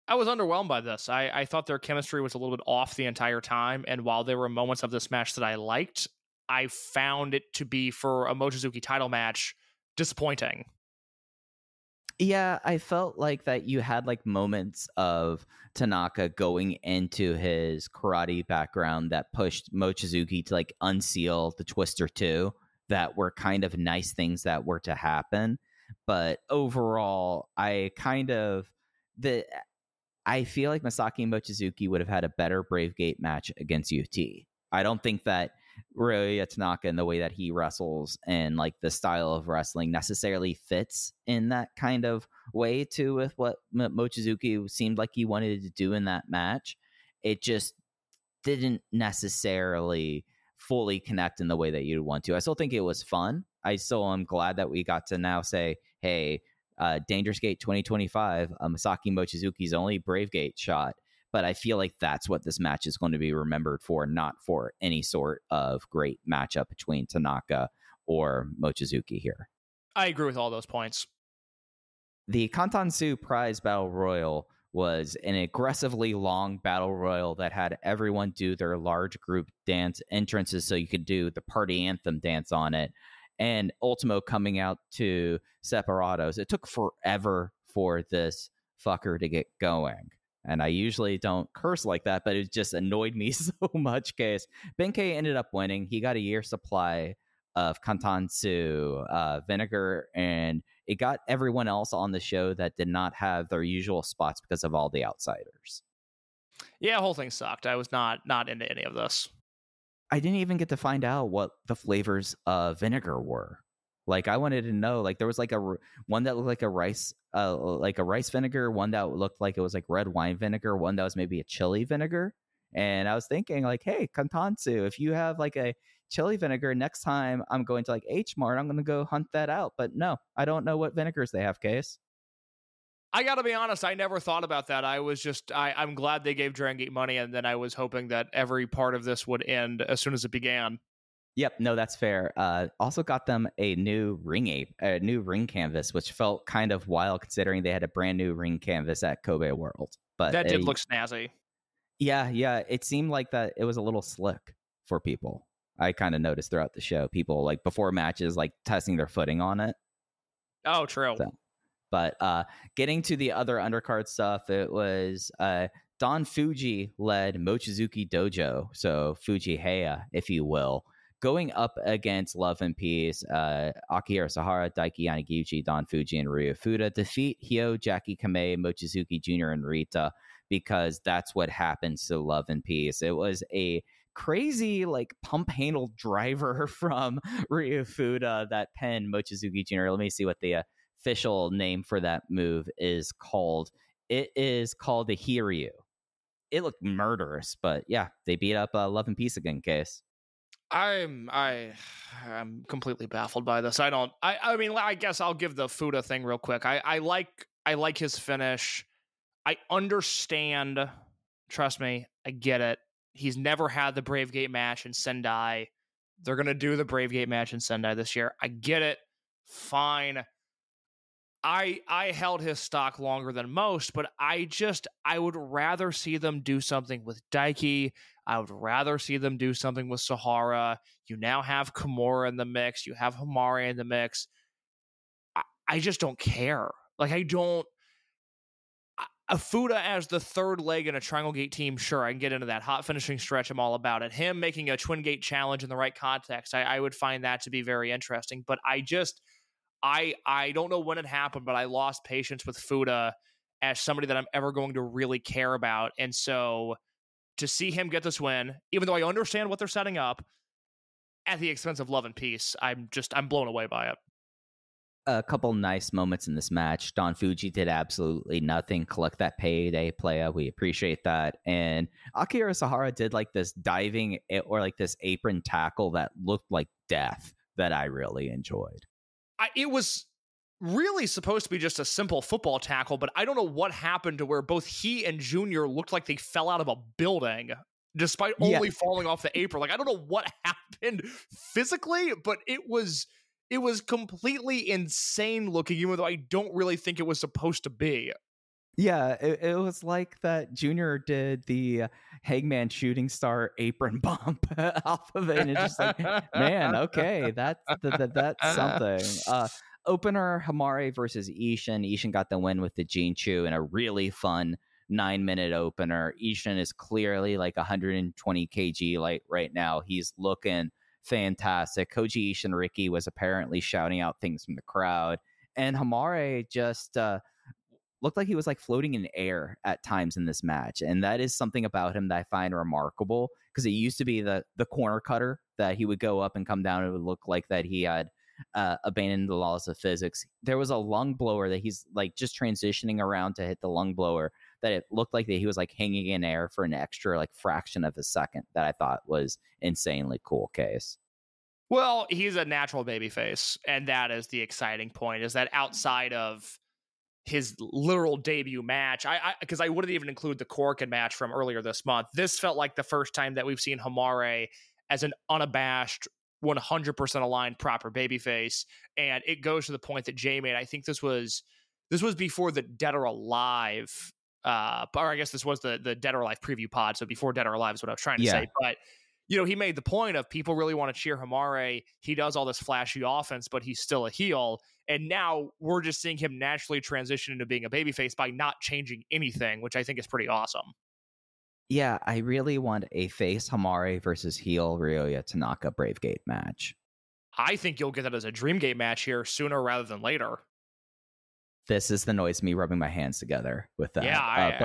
I was underwhelmed by this. I thought their chemistry was a little bit off the entire time, and while there were moments of this match that I liked, I found it to be, for a Mochizuki title match, disappointing. Yeah, I felt like that you had like moments of Tanaka going into his karate background that pushed Mochizuki to like unseal the Twister 2 that were kind of nice things that were to happen. But overall, I feel like Masaki Mochizuki would have had a better Brave Gate match against UT. I don't think that Ryoya Tanaka and the way that he wrestles and like the style of wrestling necessarily fits in that kind of way to with what Mochizuki seemed like he wanted to do in that match. It just didn't necessarily fully connect in the way that you'd want to. I still think it was fun. I still am glad that we got to now say, hey, Dangerous Gate 2025, Masaki Mochizuki's only Brave Gate shot. But I feel like that's what this match is going to be remembered for, not for any sort of great matchup between Tanaka or Mochizuki here. I agree with all those points. The Kantansu Prize Battle Royal was an aggressively long battle royal that had everyone do their large group dance entrances so you could do the party anthem dance on it. And Ultimo coming out to Separados. It took forever for this fucker to get going. And I usually don't curse like that, but it just annoyed me so much. Case Benkei ended up winning. He got a year's supply of Kantansu vinegar, and it got everyone else on the show that did not have their usual spots because of all the outsiders. Yeah, the whole thing sucked. I was not into any of this. I didn't even get to find out what the flavors of vinegar were. Like, I wanted to know, like, there was like one that looked like a rice vinegar, one that looked like it was like red wine vinegar, one that was maybe a chili vinegar. And I was thinking like, hey, Kantansu, if you have like a chili vinegar, next time I'm going to like H Mart, I'm going to go hunt that out. But no, I don't know what vinegars they have, Case. I got to be honest, I never thought about that. I was just, I'm glad they gave Dragon Gate money, and then I was hoping that every part of this would end as soon as it began. Yep, no, that's fair. Also got them a new ring canvas, which felt kind of wild considering they had a brand new ring canvas at Kobe World. But that did look snazzy. Yeah, it seemed like that it was a little slick for people. I kind of noticed throughout the show, people like before matches, like testing their footing on it. Oh, true. So, but getting to the other undercard stuff, it was Don Fuji led Mochizuki Dojo, so Fuji Heya, if you will, going up against Love and Peace, Akihiro Sahara, Daiki Yanagiji, Don Fuji, and Ryu Fuda defeat Hyo, Jackie Kamei, Mochizuki Jr., and Rita, because that's what happens to Love and Peace. It was a crazy, like, pump handle driver from Ryu Fuda that pinned Mochizuki Jr. Let me see what the official name for that move is called. It is called the Hiryu. It looked murderous, but yeah, they beat up Love and Peace again, Case. I'm completely baffled by this. I mean, I guess I'll give the Fuda thing real quick. I like his finish. I understand. Trust me, I get it. He's never had the Brave Gate match in Sendai. They're going to do the Brave Gate match in Sendai this year. I get it. Fine. I held his stock longer than most, but I would rather see them do something with Daiki. I would rather see them do something with Sahara. You now have Kimura in the mix. You have Hamari in the mix. I just don't care. Like, I don't. A Fuda as the third leg in a Triangle Gate team, sure, I can get into that. Hot finishing stretch, I'm all about it. Him making a Twin Gate challenge in the right context, I would find that to be very interesting. But I don't know when it happened, but I lost patience with Fuda as somebody that I'm ever going to really care about. And so to see him get this win, even though I understand what they're setting up, at the expense of Love and Peace, I'm blown away by it. A couple nice moments in this match. Don Fuji did absolutely nothing. Collect that payday, playa. We appreciate that. And Akihiro Sahara did like this diving or like this apron tackle that looked like death that I really enjoyed. It was really supposed to be just a simple football tackle, but I don't know what happened to where both he and Junior looked like they fell out of a building despite only falling off the apron. Like, I don't know what happened physically, but it was completely insane looking, even though I don't really think it was supposed to be. Yeah, it was like that Junior did the Hangman Shooting Star apron bump off of it, and it's just like, man, okay, that's something. Opener Hamare versus Ishin. Ishin got the win with the Jinchu in a really fun 9-minute opener. Ishin is clearly like 120 kg right now. He's looking fantastic. Koji Ishinriki was apparently shouting out things from the crowd, and Hamare just looked like he was like floating in air at times in this match. And that is something about him that I find remarkable, because it used to be the corner cutter that he would go up and come down. It would look like that he had abandoned the laws of physics. There was a lung blower that he's like just transitioning around to hit the lung blower, that it looked like that he was like hanging in air for an extra like fraction of a second, that I thought was insanely cool. Case. Well, he's a natural babyface, and that is the exciting point, is that outside of his literal debut match, because I wouldn't even include the Korakuen match from earlier this month, this felt like the first time that we've seen Hamare as an unabashed 100% aligned proper babyface. And it goes to the point that Jay made. I think this was before the Dead or Alive, or I guess this was the Dead or Alive preview pod, so before Dead or Alive is what I was trying to say. But he made the point of people really want to cheer Hamare. He does all this flashy offense, but he's still a heel. And now we're just seeing him naturally transition into being a babyface by not changing anything, which I think is pretty awesome. Yeah, I really want a face Hamare versus heel Ryoya Tanaka Bravegate match. I think you'll get that as a Dreamgate match here sooner rather than later. This is the noise of me rubbing my hands together with that. Yeah,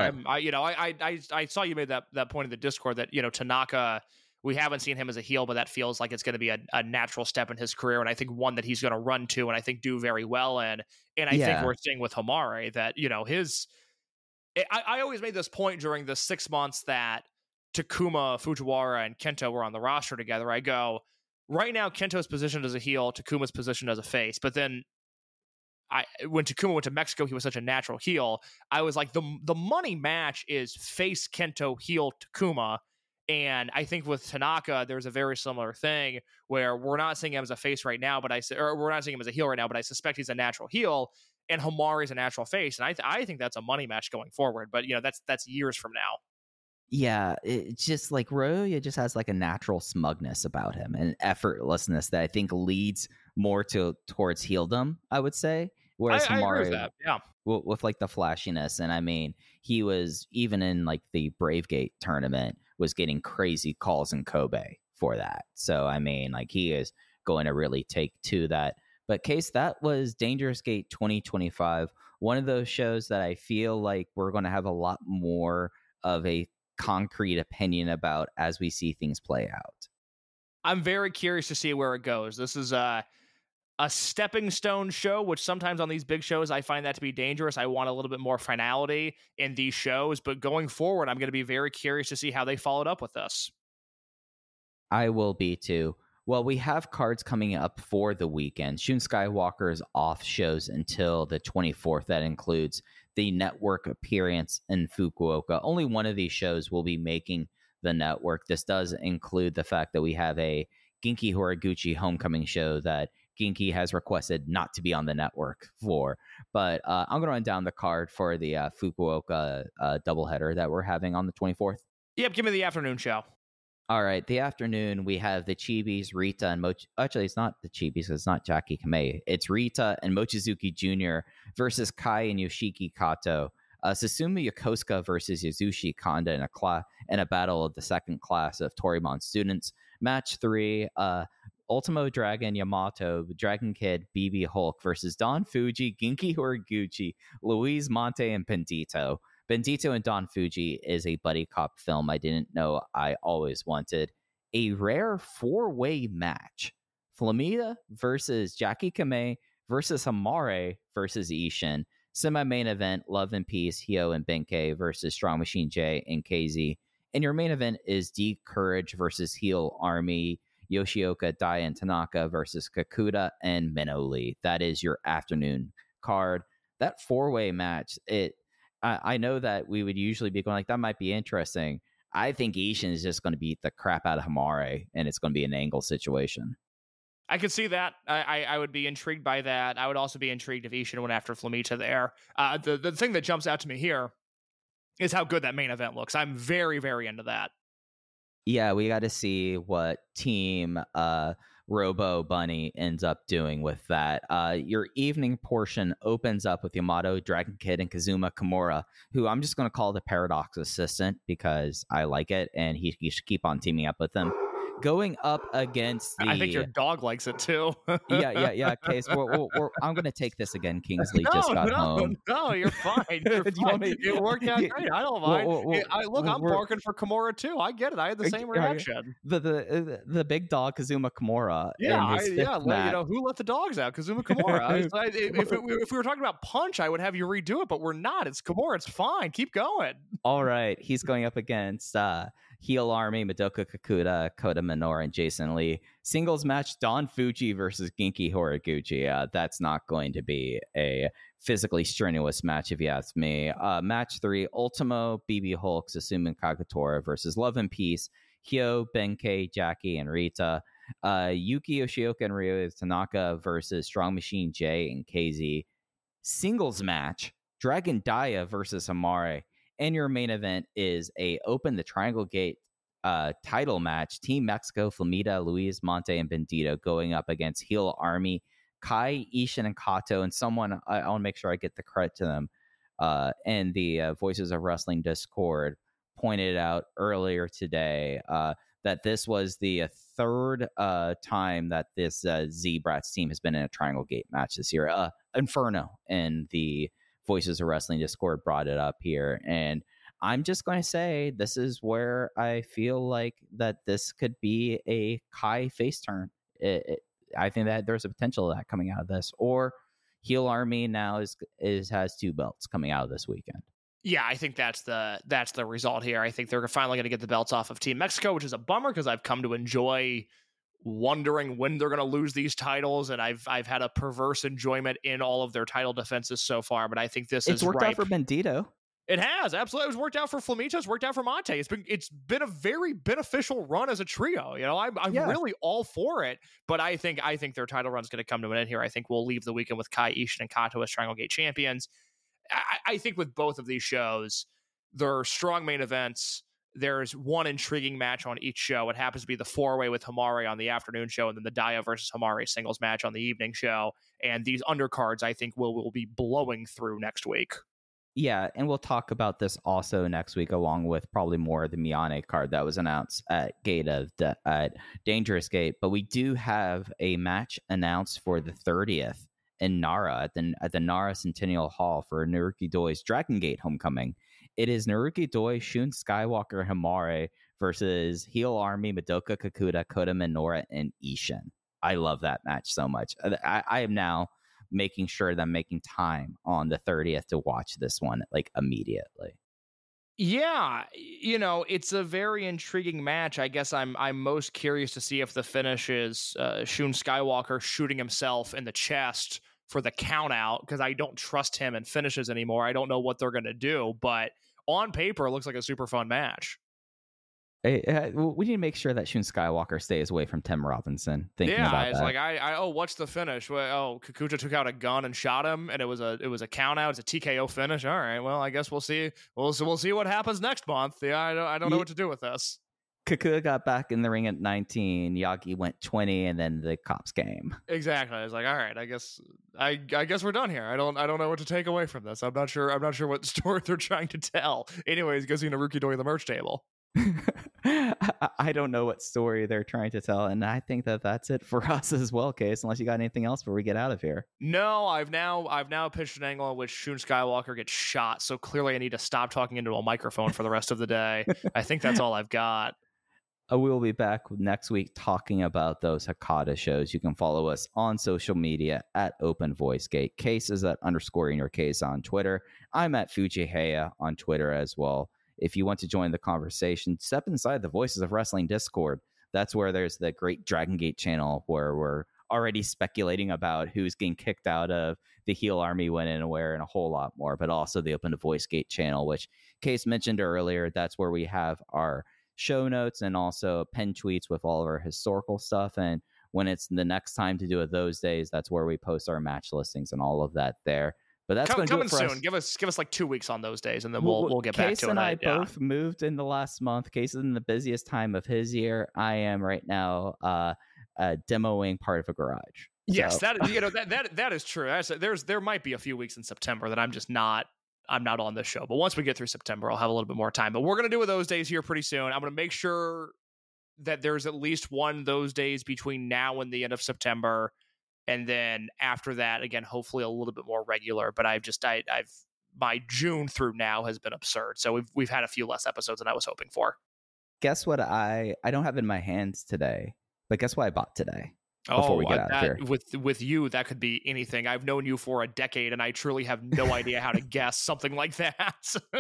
I saw you made that point in the Discord that, Tanaka, we haven't seen him as a heel, but that feels like it's going to be a natural step in his career, and I think one that he's going to run to and I think do very well in. And I think we're seeing with Hamare that, I always made this point during the 6 months that Takuma, Fujiwara, and Kento were on the roster together. I go, right now Kento's positioned as a heel, Takuma's positioned as a face, but then when Takuma went to Mexico, he was such a natural heel. I was like, the money match is face Kento, heel Takuma. And I think with Tanaka, there's a very similar thing where we're not seeing him as a face right now, but we're not seeing him as a heel right now, but I suspect he's a natural heel, and Hamare is a natural face, and I think that's a money match going forward. But that's years from now. Yeah, it's just like Ryoya just has like a natural smugness about him and effortlessness that I think leads more towards heeldom, I would say. Whereas I Hamare, agree with that. Yeah, with like the flashiness, and I mean, he was even in like the Bravegate tournament was getting crazy calls in Kobe for that. So I mean, like, he is going to really take to that. But Case, that was Dangerous Gate 2025, one of those shows that I feel like we're going to have a lot more of a concrete opinion about as we see things play out. I'm very curious to see where it goes. This is a stepping stone show, which sometimes on these big shows, I find that to be dangerous. I want a little bit more finality in these shows, but going forward, I'm going to be very curious to see how they followed up with this. I will be too. Well, we have cards coming up for the weekend. Shun Skywalker's off shows until the 24th. That includes the network appearance in Fukuoka. Only one of these shows will be making the network. This does include the fact that we have a Genki Horiguchi homecoming show that Genki has requested not to be on the network for. But I'm going to run down the card for the Fukuoka doubleheader that we're having on the 24th. Yep, give me the afternoon show. All right, the afternoon, we have the Chibis, Rita, and Actually, it's not the Chibis, it's not Jackie Kamei. It's Rita and Mochizuki Jr. versus Kai and Yoshiki Kato. Susumu Yokosuka versus Yasushi Kanda in a battle of the second class of Torimon students. Match 3, Ultimo Dragon Yamato, Dragon Kid, BB Hulk versus Don Fuji, Genki Horiguchi, Luis Monte, and Bendito. Bendito and Don Fuji is a buddy cop film I didn't know I always wanted. A rare 4-way match. Flamita versus Jackie Kamei versus Hamare versus Ishin. Semi-main event, Love and Peace, Hio and Benkei versus Strong Machine J and KZ. And your main event is D Courage versus Heel Army, Yoshioka, Dai, and Tanaka versus Kakuta and Minoli. That is your afternoon card. That 4-way match, I know that we would usually be going like, that might be interesting. I think Ishin is just going to beat the crap out of Hamare, and it's going to be an angle situation. I could see that. I would be intrigued by that. I would also be intrigued if Ishin went after Flamita there. The thing that jumps out to me here is how good that main event looks. I'm very, very into that. Yeah, we got to see what team Robo Bunny ends up doing with that. Your evening portion opens up with Yamato, Dragon Kid, and Kazuma Kimura, who I'm just going to call the Paradox assistant because I like it, and he should keep on teaming up with them. Going up against the... I think your dog likes it too. yeah. Case, I'm going to take this again. Kingsley just got home. No, you're fine. You're fine. It worked out great. I don't mind. I'm barking for Kimura too. I get it. I had the same reaction. The big dog Kazuma Kimura. Who let the dogs out? Kazuma Kimura. If we were talking about Punch, I would have you redo it, but we're not. It's Kimura. It's fine. Keep going. All right. He's going up against Heel Army, Madoka Kakuta, Kota Minoura, and Jason Lee. Singles match, Don Fuji versus Genki Horiguchi. That's not going to be a physically strenuous match, if you ask me. Match 3, Ultimo, BB Hulk, Susumu Kagatora versus Love and Peace, Hyo, Benkei, Jackie, and Rita. Yuki Yoshioka and Ryo Tanaka versus Strong Machine J and KZ. Singles match, Dragon Dia versus Hamare. And your main event is Open the Triangle Gate title match. Team Mexico, Flamita, Luis, Monte, and Bandito going up against Heel Army, Kai, Ishin, and Kato. And someone, I want to make sure I get the credit to them. And the Voices of Wrestling Discord pointed out earlier today that this was the third time that this Z-Brats team has been in a Triangle Gate match this year. Inferno and the Voices of Wrestling Discord brought it up here, and I'm just going to say this is where I feel like that this could be a Kai face turn. I think that there's a potential of that coming out of this, or Heel Army now has 2 belts coming out of this weekend. Yeah, I think that's the result here. I think they're finally going to get the belts off of Team Mexico, which is a bummer because I've come to enjoy wondering when they're going to lose these titles, and I've had a perverse enjoyment in all of their title defenses so far. But I think it's worked ripe. out for Bandito. It has, absolutely. It was worked out for Flamita. It's worked out for Monte. It's been a very beneficial run as a trio. You know, I'm really all for it. But I think their title run's going to come to an end here. I think we'll leave the weekend with Kai, Ishin, and Kato as Triangle Gate champions. I think with both of these shows, there are strong main events. There's one intriguing match on each show. It happens to be the 4-way with Hamare on the afternoon show, and then the Dia versus Hamare singles match on the evening show. And these undercards, I think, will be blowing through next week. Yeah, and we'll talk about this also next week, along with probably more of the Miyane card that was announced at Dangerous Gate. But we do have a match announced for the 30th in Nara at the Nara Centennial Hall for Naruki Doi's Dragon Gate Homecoming. It is Naruki Doi, Shun Skywalker, Hamare versus Heel Army, Madoka Kakuta, Kota Minoura, and Ishin. I love that match so much. I am now making sure that I'm making time on the 30th to watch this one like immediately. Yeah, you know, it's a very intriguing match. I guess I'm most curious to see if the finish is Shun Skywalker shooting himself in the chest for the count out, because I don't trust him in finishes anymore. I don't know what they're going to do, but on paper, it looks like a super fun match. Hey, we need to make sure that Shun Skywalker stays away from Tim Robinson. It's like what's the finish? Well, Kakuta took out a gun and shot him, and it was a count out. It's a TKO finish. All right, well, I guess we'll see. We'll see what happens next month. Yeah, I don't know what to do with this. Kakuta got back in the ring at 19. Yagi went 20, and then the cops came. Exactly. I was like, all right, I guess we're done here. I don't know what to take away from this. I'm not sure what story they're trying to tell. Anyways, goes to Naruki Doi the merch table. I don't know what story they're trying to tell, and I think that's it for us as well, Case, unless you got anything else before we get out of here. No, I've now pitched an angle in which Shun Skywalker gets shot, so clearly I need to stop talking into a microphone for the rest of the day. I think that's all I've got. We'll be back next week talking about those Hakata shows. You can follow us on social media at Open Voice Gate. Case is at _your_case on Twitter. I'm at Fujiheya on Twitter as well. If you want to join the conversation, step inside the Voices of Wrestling Discord. That's where there's the great Dragon Gate channel where we're already speculating about who's getting kicked out of the Heel Army When and Where and a whole lot more, but also the Open to Voice Gate channel, which Case mentioned earlier. That's where we have our show notes and also pinned tweets with all of our historical stuff. And when it's the next time to do it those days, that's where we post our match listings and all of that there. But that's going to do it for soon. us. Give us like 2 weeks on those days, and then we'll get back to it. Case and I both moved in the last month. Case is in the busiest time of his year. I am right now demoing part of a garage. Yes, so. that is true. There might be a few weeks in September that I'm not on this show. But once we get through September, I'll have a little bit more time. But we're going to do it those days here pretty soon. I'm going to make sure that there's at least one those days between now and the end of September. And then after that, again, hopefully a little bit more regular. But I've my June through now has been absurd. So we've had a few less episodes than I was hoping for. Guess what I don't have in my hands today, but guess what I bought today? Before we get out of here. With you, that could be anything. I've known you for a decade, and I truly have no idea how to guess something like that.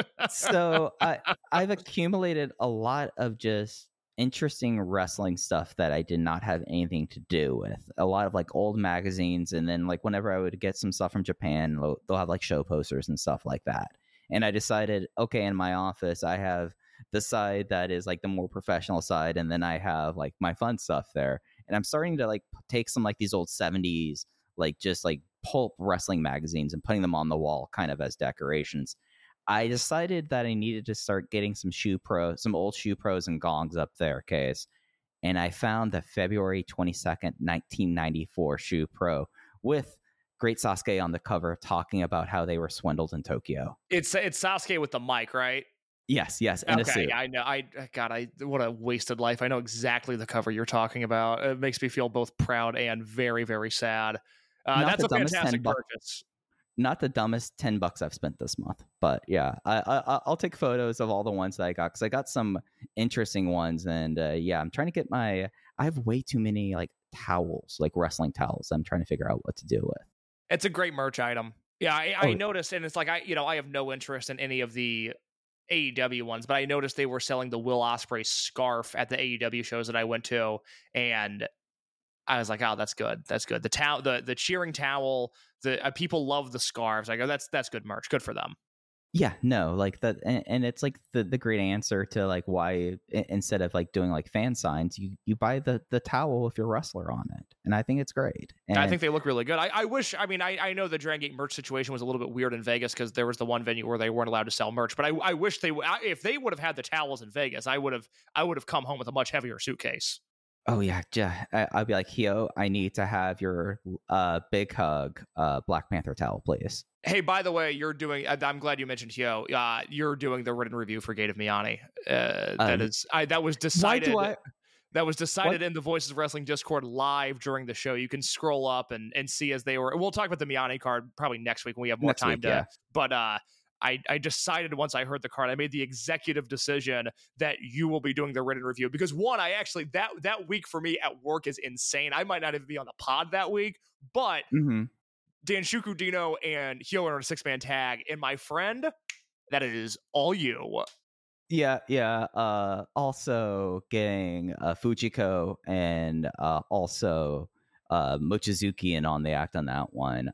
So I've accumulated a lot of just interesting wrestling stuff that I did not have anything to do with. A lot of like old magazines, and then like whenever I would get some stuff from Japan, they'll have like show posters and stuff like that. And I decided, okay, in my office, I have the side that is like the more professional side, and then I have like my fun stuff there. And I'm starting to like take some like these old 70s, like just like pulp wrestling magazines and putting them on the wall kind of as decorations. I decided that I needed to start getting some old Shoe Pros and gongs up there, Case. And I found the February 22nd, 1994 Shoe Pro with Great Sasuke on the cover talking about how they were swindled in Tokyo. It's Sasuke with the mic, right? Yes. Okay, I know. What a wasted life. I know exactly the cover you're talking about. It makes me feel both proud and very, very sad. That's a fantastic purchase. Not the dumbest $10 I've spent this month, but yeah, I'll take photos of all the ones that I got because I got some interesting ones, and I'm trying to get I have way too many like towels, like wrestling towels. I'm trying to figure out what to do with. It's a great merch item. Yeah, I noticed, and it's like I have no interest in any of the AEW ones, but I noticed they were selling the Will Ospreay scarf at the AEW shows that I went to, and I was like, oh, that's good. That's good. The cheering towel, the people love the scarves. I go, that's good merch. Good for them. Yeah, no, like that, and it's like the great answer to like why instead of like doing like fan signs, you buy the towel with your wrestler on it, and I think it's great. And I think they look really good. I wish. I mean, I know the Dragon Gate merch situation was a little bit weird in Vegas because there was the one venue where they weren't allowed to sell merch. But I wish if they would have had the towels in Vegas, I would have come home with a much heavier suitcase. Oh yeah, I'd be like, Hio, I need to have your big hug Black Panther towel, please. Hey, by the way, I'm glad you mentioned Hio. You're doing the written review for Gate of Miyani. That was decided. That was decided in the Voices of Wrestling Discord live during the show. You can scroll up and see as they were. We'll talk about the Miyani card probably next week when we have more time to. Yeah. But I decided once I heard the card, I made the executive decision that you will be doing the written review because one, I actually that week for me at work is insane. I might not even be on the pod that week, but Danshuku Dino and Hio are in a 6-man tag, and my friend, that is all you. Yeah. Also getting Fujiko and also Mochizuki in on the act on that one.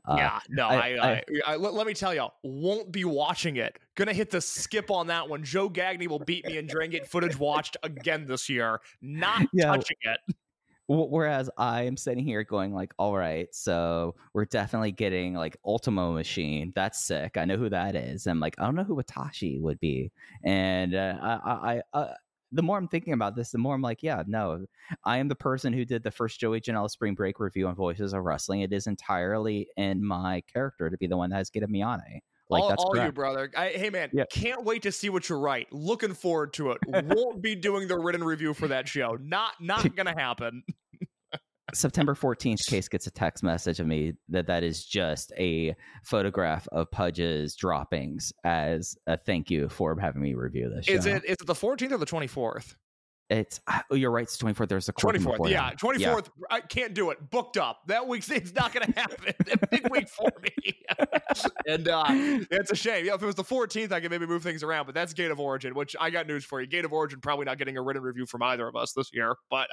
Let me tell you, won't be watching it. Gonna hit the skip on that one. Joe Gagney will beat me in Dragon Gate footage watched again this year. Not touching it. Whereas I am sitting here going like, all right, so we're definitely getting like Ultimo Machine. That's sick. I know who that is. I'm like, I don't know who Watashi would be. And the more I'm thinking about this, the more I'm like, yeah, no, I am the person who did the first Joey Janela Spring Break review on Voices of Wrestling. It is entirely in my character to be the one that has Gate of Miyane. Like, that's all you, brother. Hey, man, Can't wait to see what you write. Looking forward to it. Won't be doing the written review for that show. Not gonna happen. September 14th, Case gets a text message of me that is just a photograph of Pudge's droppings as a thank you for having me review this show. Is it the 14th or the 24th? It's you're right. It's 24th. There's a 24th. Yeah, 24th. Yeah. I can't do it. Booked up. That week's it's not going to happen. A big week for me. And it's a shame. Yeah, if it was the 14th, I could maybe move things around. But that's Gate of Origin, which I got news for you. Gate of Origin probably not getting a written review from either of us this year. But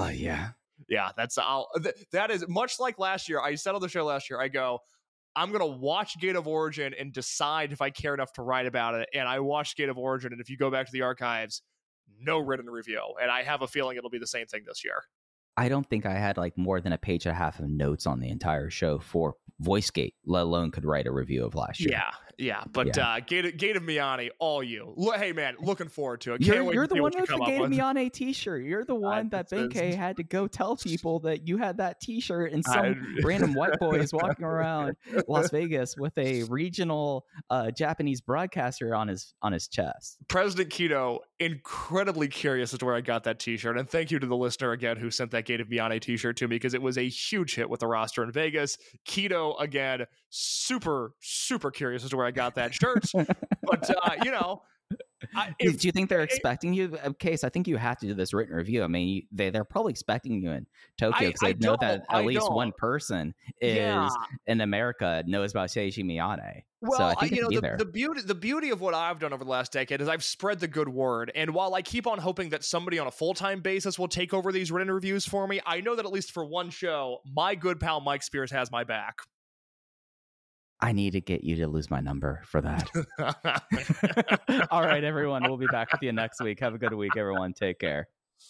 that is much like last year. I said on the show last year, I go, I'm going to watch Gate of Origin and decide if I care enough to write about it. And I watched Gate of Origin. And if you go back to the archives, no written review. And I have a feeling it'll be the same thing this year. I don't think I had like more than a page and a half of notes on the entire show for VoiceGate, let alone could write a review of last year. Yeah. But Gate of Miani, all you. Hey, man, looking forward to it. You're the one with the Gate of Miani t-shirt. You're the one that Benkei had to go tell people that you had that t-shirt, and some random white boy is walking around Las Vegas with a regional Japanese broadcaster on his chest. President Keto, incredibly curious as to where I got that t-shirt, and thank you to the listener again who sent that Gate of Miani t-shirt to me, because it was a huge hit with the roster in Vegas. Keto, again, super curious as to where I got that shirt. But do you think they're expecting you? Case, I think you have to do this written review. I mean, they're probably expecting you in Tokyo, because they know that at least one person in America knows about Seiji Miyane. Well, so I think the beauty of what I've done over the last decade is I've spread the good word. And while I keep on hoping that somebody on a full-time basis will take over these written reviews for me, I know that at least for one show, my good pal Mike Spears has my back. I need to get you to lose my number for that. All right, everyone. We'll be back with you next week. Have a good week, everyone. Take care.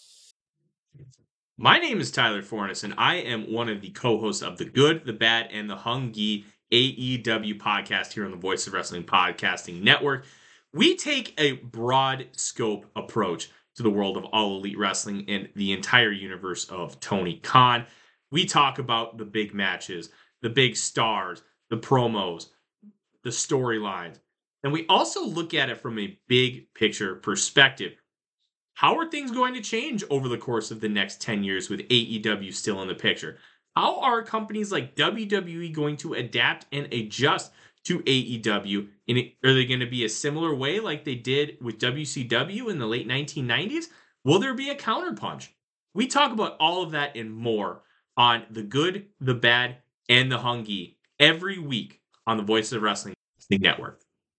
My name is Tyler Fornes, and I am one of the co-hosts of The Good, The Bad, and The Hungy AEW podcast here on the Voice of Wrestling Podcasting Network. We take a broad scope approach to the world of All Elite Wrestling and the entire universe of Tony Khan. We talk about the big matches, the big stars, the promos, the storylines. And we also look at it from a big picture perspective. How are things going to change over the course of the next 10 years with AEW still in the picture? How are companies like WWE going to adapt and adjust to AEW? Are they going to be a similar way like they did with WCW in the late 1990s? Will there be a counterpunch? We talk about all of that and more on The Good, The Bad, and The Hungy every week on the Voices of Wrestling Network.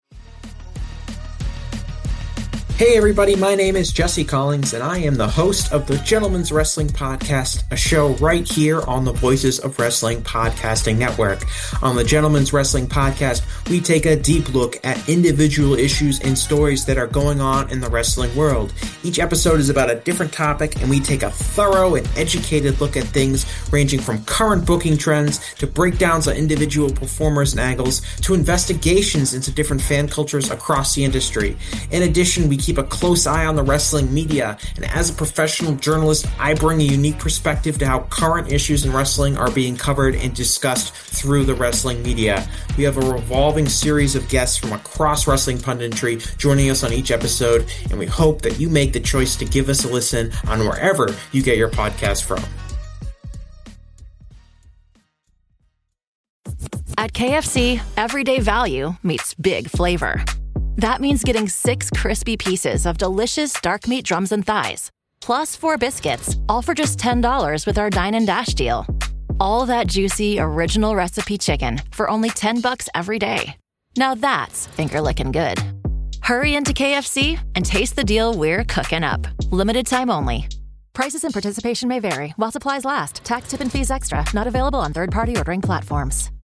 Hey everybody, my name is Jesse Collins, and I am the host of the Gentleman's Wrestling Podcast, a show right here on the Voices of Wrestling Podcasting Network. On the Gentleman's Wrestling Podcast, we take a deep look at individual issues and stories that are going on in the wrestling world. Each episode is about a different topic, and we take a thorough and educated look at things ranging from current booking trends to breakdowns on individual performers and angles to investigations into different fan cultures across the industry. In addition, we keep a close eye on the wrestling media, and as a professional journalist, I bring a unique perspective to how current issues in wrestling are being covered and discussed through the wrestling media. We have a revolving series of guests from across wrestling punditry joining us on each episode, and we hope that you make the choice to give us a listen on wherever you get your podcast from. At KFC, everyday value meets big flavor. That means getting 6 crispy pieces of delicious dark meat drums and thighs, plus 4 biscuits, all for just $10 with our Dine and Dash deal. All that juicy, original recipe chicken for only $10 every day. Now that's finger-licking good. Hurry into KFC and taste the deal we're cooking up. Limited time only. Prices and participation may vary while supplies last. Tax, tip, and fees extra. Not available on third-party ordering platforms.